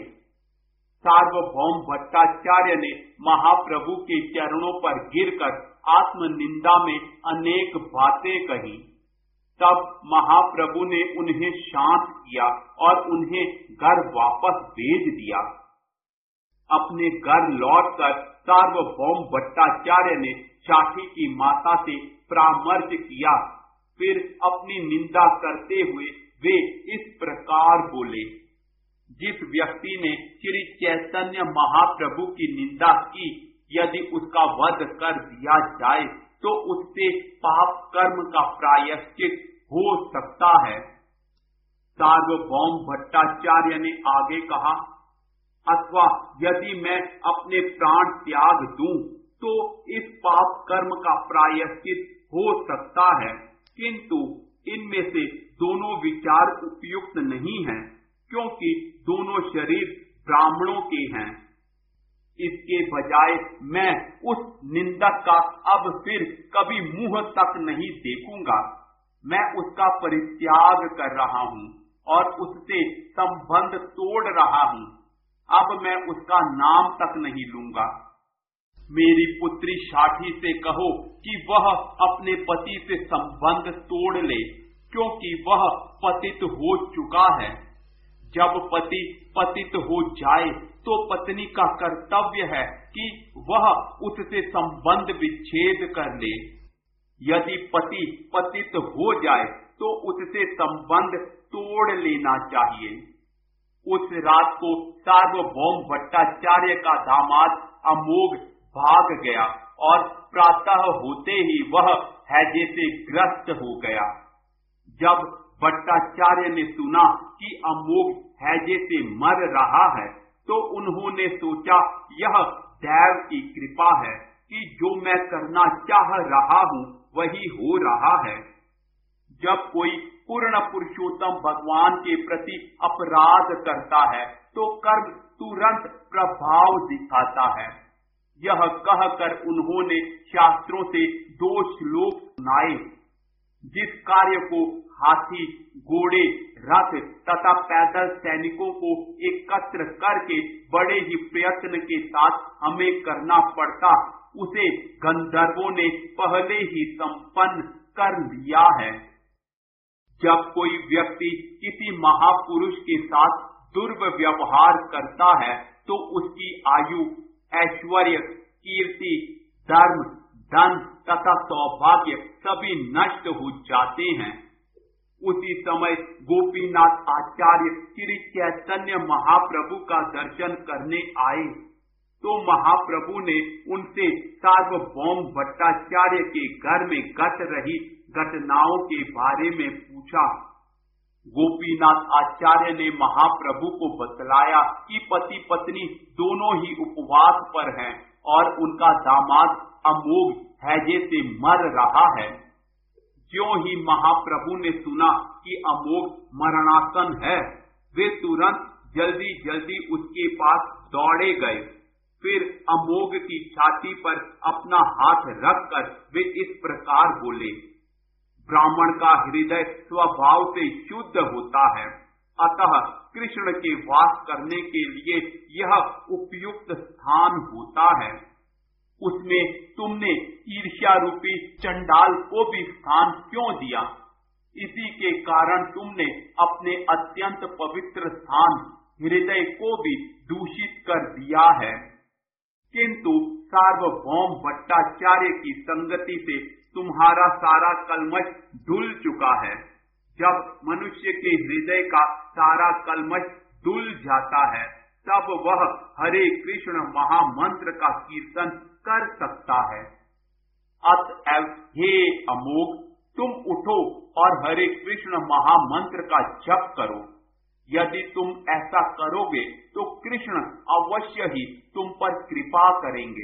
सार्वभौम भट्टाचार्य ने महाप्रभु के चरणों पर गिरकर आत्मनिंदा में अनेक बातें कही। तब महाप्रभु ने उन्हें शांत किया और उन्हें घर वापस भेज दिया। अपने घर लौटकर सार्वभौम भट्टाचार्य ने साथी की माता से परामर्श किया। फिर अपनी निंदा करते हुए वे इस प्रकार बोले, जिस व्यक्ति ने श्री चैतन्य महाप्रभु की निंदा की, यदि उसका वध कर दिया जाए तो उससे पाप कर्म का प्रायश्चित हो सकता है। सार्वभौम भट्टाचार्य ने आगे कहा, अथवा यदि मैं अपने प्राण त्याग दूं तो इस पाप कर्म का प्रायश्चित हो सकता है, किंतु इनमें से दोनों विचार उपयुक्त नहीं हैं, क्योंकि दोनों शरीर ब्राह्मणों के हैं। इसके बजाय मैं उस निंदक का अब फिर कभी मुंह तक नहीं देखूंगा। मैं उसका परित्याग कर रहा हूँ और उससे संबंध तोड़ रहा हूँ। अब मैं उसका नाम तक नहीं लूंगा। मेरी पुत्री साथी से कहो कि वह अपने पति से संबंध तोड़ ले, क्योंकि वह पतित हो चुका है। जब पति पतित हो जाए तो पत्नी का कर्तव्य है कि वह उससे संबंध विच्छेद कर ले। यदि पति पतित हो जाए तो उससे संबंध तोड़ लेना चाहिए। उस रात को सार्वभौम भट्टाचार्य का दामाद अमोघ भाग गया और प्रातः होते ही वह हैजे से ग्रस्त हो गया। जब भट्टाचार्य ने सुना कि अमोघ हैजे से मर रहा है तो उन्होंने सोचा, यह दैव की कृपा है कि जो मैं करना चाह रहा हूँ वही हो रहा है। जब कोई पूर्ण पुरुषोत्तम भगवान के प्रति अपराध करता है तो कर्म तुरंत प्रभाव दिखाता है। यह कहकर उन्होंने शास्त्रों से 2 श्लोक सुनाए। जिस कार्य को हाथी, घोड़े, रथ तथा पैदल सैनिकों को एकत्र करके बड़े ही प्रयत्न के साथ हमें करना पड़ता, उसे गंधर्वों ने पहले ही संपन्न कर लिया है। जब कोई व्यक्ति किसी महापुरुष के साथ दुर्व्यवहार करता है तो उसकी आयु, ऐश्वर्य, कीर्ति, धर्म, धन तथा सौभाग्य सभी नष्ट हो जाते हैं। उसी समय गोपीनाथ आचार्य श्री चैतन्य महाप्रभु का दर्शन करने आए तो महाप्रभु ने उनसे सार्वभौम भट्टाचार्य के घर में घट रही घटनाओं के बारे में पूछा। गोपीनाथ आचार्य ने महाप्रभु को बतलाया कि पति पत्नी दोनों ही उपवास पर हैं और उनका दामाद अमोघ हैजे से मर रहा है। ज्यों ही महाप्रभु ने सुना कि अमोघ मरणासन है, वे तुरंत जल्दी जल्दी उसके पास दौड़े गए। फिर अमोघ की छाती पर अपना हाथ रखकर वे इस प्रकार बोले, ब्राह्मण का हृदय स्वभाव से शुद्ध होता है, अतः कृष्ण के वास करने के लिए यह उपयुक्त स्थान होता है। उसमें तुमने ईर्ष्या रूपी चंडाल को भी स्थान क्यों दिया? इसी के कारण तुमने अपने अत्यंत पवित्र स्थान हृदय को भी दूषित कर दिया है। किंतु सार्वभौम भट्टाचार्य की संगति से तुम्हारा सारा कलमश धुल चुका है। जब मनुष्य के हृदय का सारा कलमश धुल जाता है तब वह हरे कृष्ण महामंत्र का कीर्तन कर सकता है। अतएव हे अमोघ, तुम उठो और हरे कृष्ण महामंत्र का जप करो। यदि तुम ऐसा करोगे तो कृष्ण अवश्य ही तुम पर कृपा करेंगे।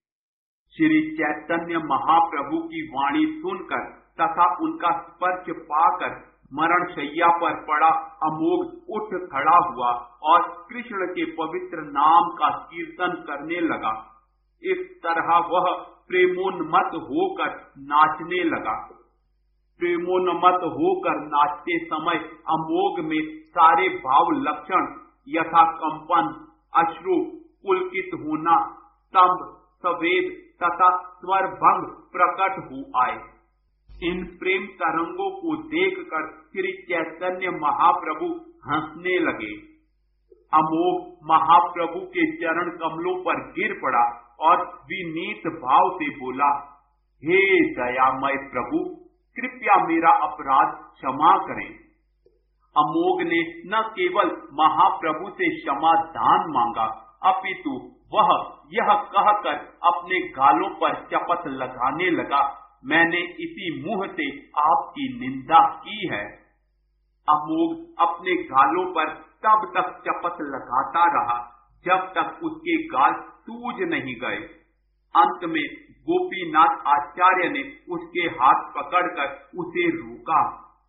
श्री चैतन्य महाप्रभु की वाणी सुनकर तथा उनका स्पर्श पाकर मरण शैया पर पड़ा अमोघ उठ खड़ा हुआ और कृष्ण के पवित्र नाम का कीर्तन करने लगा। इस तरह वह प्रेमोन्मत्त होकर नाचने लगा। प्रेमोन्मत्त होकर नाचते समय अमोघ में सारे भाव लक्षण यथा कंपन, अश्रु, पुलकित होना, स्तंभ, सवेद तथा स्वर भंग प्रकट हो आए। इन प्रेम तरंगों को देखकर श्री चैतन्य महाप्रभु हंसने लगे। अमोघ महाप्रभु के चरण कमलों पर गिर पड़ा और विनीत भाव से बोला, हे दयामय प्रभु, कृपया मेरा अपराध क्षमा करें। अमोघ ने न केवल महाप्रभु से क्षमा दान मांगा, अपितु वह यह कहकर अपने गालों पर चपत लगाने लगा, मैंने इसी मुंह से आपकी निंदा की है। अमोघ अपने गालों पर तब तक चपत लगाता रहा जब तक उसके गाल सूज नहीं गए। अंत में गोपीनाथ आचार्य ने उसके हाथ पकड़कर उसे रोका।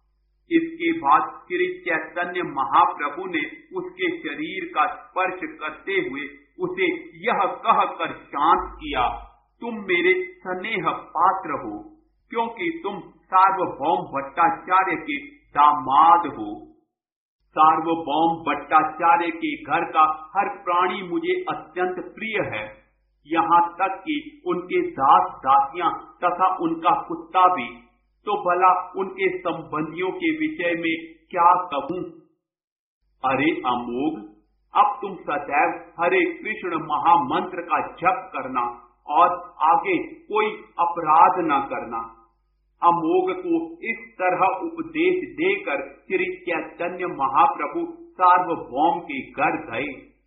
इसके बाद श्री चैतन्य महाप्रभु ने उसके शरीर का स्पर्श करते हुए उसे यह कहकर शांत किया, तुम मेरे स्नेह पात्र हो, क्योंकि तुम सार्वभौम भट्टाचार्य के दामाद हो। सार्वभौम भट्टाचार्य के घर का हर प्राणी मुझे अत्यंत प्रिय है, यहाँ तक कि उनके दास दासियां तथा उनका कुत्ता भी। तो भला उनके संबंधियों के विषय में क्या कहूँ? अरे अमोघ, अब तुम सदैव हरे कृष्ण महामंत्र का जप करना और आगे कोई अपराध न करना। अमोघ को इस तरह उपदेश देकर श्री चैतन्य महाप्रभु सार्वभौम के घर गए।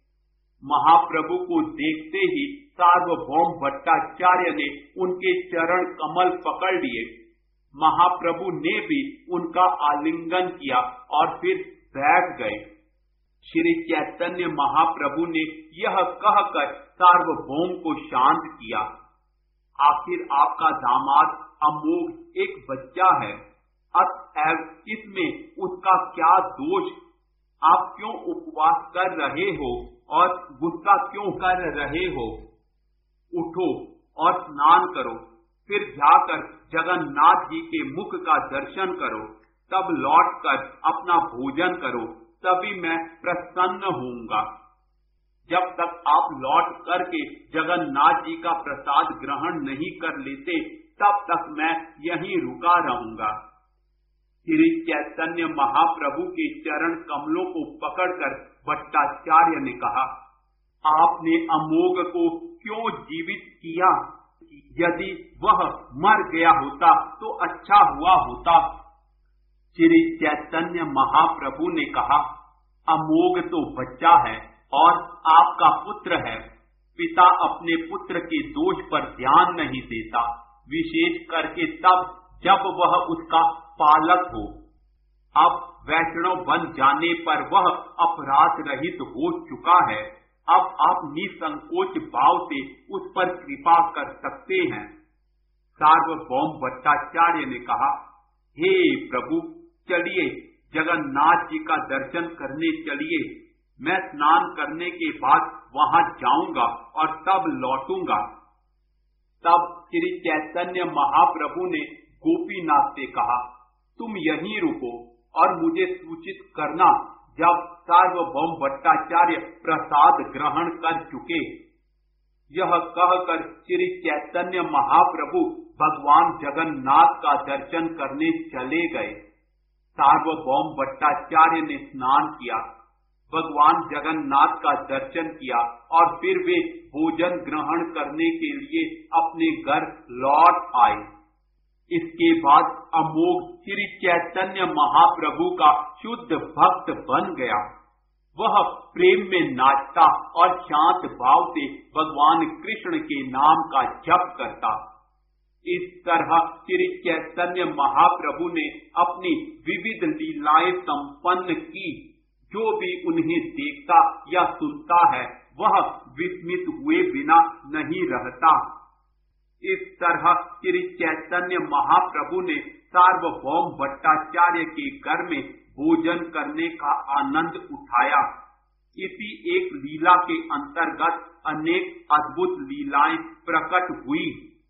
महाप्रभु को देखते ही सार्वभौम भट्टाचार्य ने उनके चरण कमल पकड़ लिए। महाप्रभु ने भी उनका आलिंगन किया और फिर बैठ गए। श्री चैतन्य महाप्रभु ने यह कहकर सार्वभौम को शांत किया, आखिर आपका दामाद अमोघ एक बच्चा है, अतएव इसमें उसका क्या दोष? आप क्यों उपवास कर रहे हो और गुस्सा क्यों कर रहे हो? उठो और स्नान करो, फिर जाकर जगन्नाथ जी के मुख का दर्शन करो, तब लौटकर अपना भोजन करो, तभी मैं प्रसन्न होऊंगा। जब तक आप लौट करके जगन्नाथ जी का प्रसाद ग्रहण नहीं कर लेते, तब तक मैं यहीं रुका रहूंगा। श्री चैतन्य महाप्रभु के चरण कमलों को पकड़कर भट्टाचार्य ने कहा, आपने अमोघ को क्यों जीवित किया? यदि वह मर गया होता तो अच्छा हुआ होता। श्री चैतन्य महाप्रभु ने कहा, अमोघ तो बच्चा है और आपका पुत्र है। पिता अपने पुत्र के दोष पर ध्यान नहीं देता, विशेष करके तब जब वह उसका पालक हो। अब वैष्णव बन जाने पर वह अपराध रहित हो चुका है। अब आप निसंकोच भाव से उस पर कृपा कर सकते हैं। सार्वभौम भट्टाचार्य ने कहा, हे प्रभु, चलिए जगन्नाथ जी का दर्शन करने चलिए। मैं स्नान करने के बाद वहां जाऊंगा और तब लौटूंगा। तब श्री चैतन्य महाप्रभु ने गोपीनाथ से कहा, तुम यहीं रुको और मुझे सूचित करना जब सार्वभौम भट्टाचार्य प्रसाद ग्रहण कर चुके। यह कहकर श्री चैतन्य महाप्रभु भगवान जगन्नाथ का दर्शन करने चले गए। सार्वभौम भट्टाचार्य ने स्नान किया, भगवान जगन्नाथ का दर्शन किया और फिर वे भोजन ग्रहण करने के लिए अपने घर लौट आए। इसके बाद अमोघ श्री चैतन्य महाप्रभु का शुद्ध भक्त बन गया। वह प्रेम में नाचता और शांत भाव से भगवान कृष्ण के नाम का जप करता। इस तरह श्री चैतन्य महाप्रभु ने अपनी विविध लीलाएं संपन्न की। जो भी उन्हें देखता या सुनता है वह विस्मित हुए बिना नहीं रहता। इस तरह श्री चैतन्य महाप्रभु ने सार्वभौम भट्टाचार्य के घर में भोजन करने का आनंद उठाया। इसी एक लीला के अंतर्गत अनेक अद्भुत लीलाएं प्रकट हुई।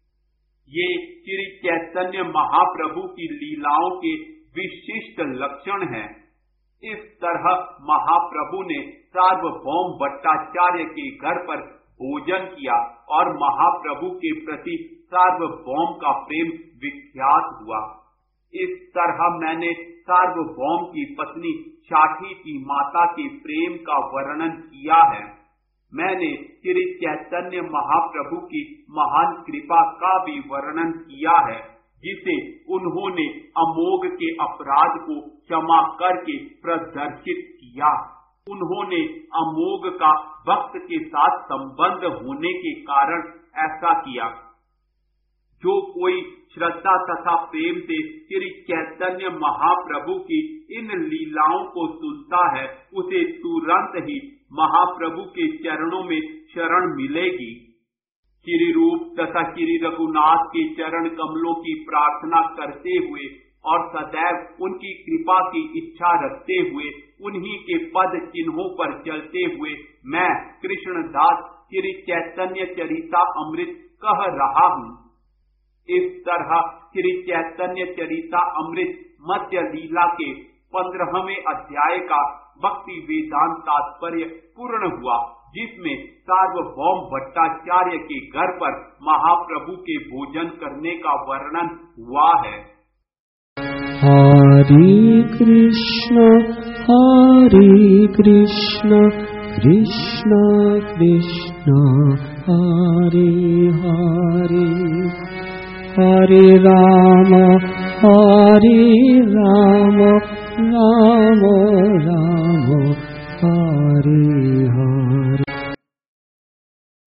ये श्री चैतन्य महाप्रभु की लीलाओं के विशिष्ट लक्षण हैं। इस तरह महाप्रभु ने सार्वभौम भट्टाचार्य के घर पर भोजन किया और महाप्रभु के प्रति सार्वभौम का प्रेम विख्यात हुआ। इस तरह मैंने सार्वभौम की पत्नी शाठी की माता के प्रेम का वर्णन किया है। मैंने श्री चैतन्य महाप्रभु की महान कृपा का भी वर्णन किया है, जिसे उन्होंने अमोघ के अपराध को क्षमा करके प्रदर्शित किया। उन्होंने अमोघ का भक्त के साथ संबंध होने के कारण ऐसा किया। जो कोई श्रद्धा तथा प्रेम से श्री चैतन्य महाप्रभु की इन लीलाओं को सुनता है, उसे तुरंत ही महाप्रभु के चरणों में शरण मिलेगी। श्री रूप तथा श्री रघुनाथ के चरण कमलों की प्रार्थना करते हुए और सदैव उनकी कृपा की इच्छा रखते हुए उन्हीं के पद चिन्हों पर चलते हुए मैं कृष्णदास श्री चैतन्य चरिता अमृत कह रहा हूँ। इस तरह श्री चैतन्य चरिता अमृत मध्य लीला के 15वें अध्याय का भक्ति वेदांत तात्पर्य पूर्ण हुआ, जिसमें सार्वभौम भट्टाचार्य के घर पर महाप्रभु के भोजन करने का वर्णन हुआ है। हरे कृष्ण कृष्ण कृष्ण हरे हरे, हरे राम राम राम हरे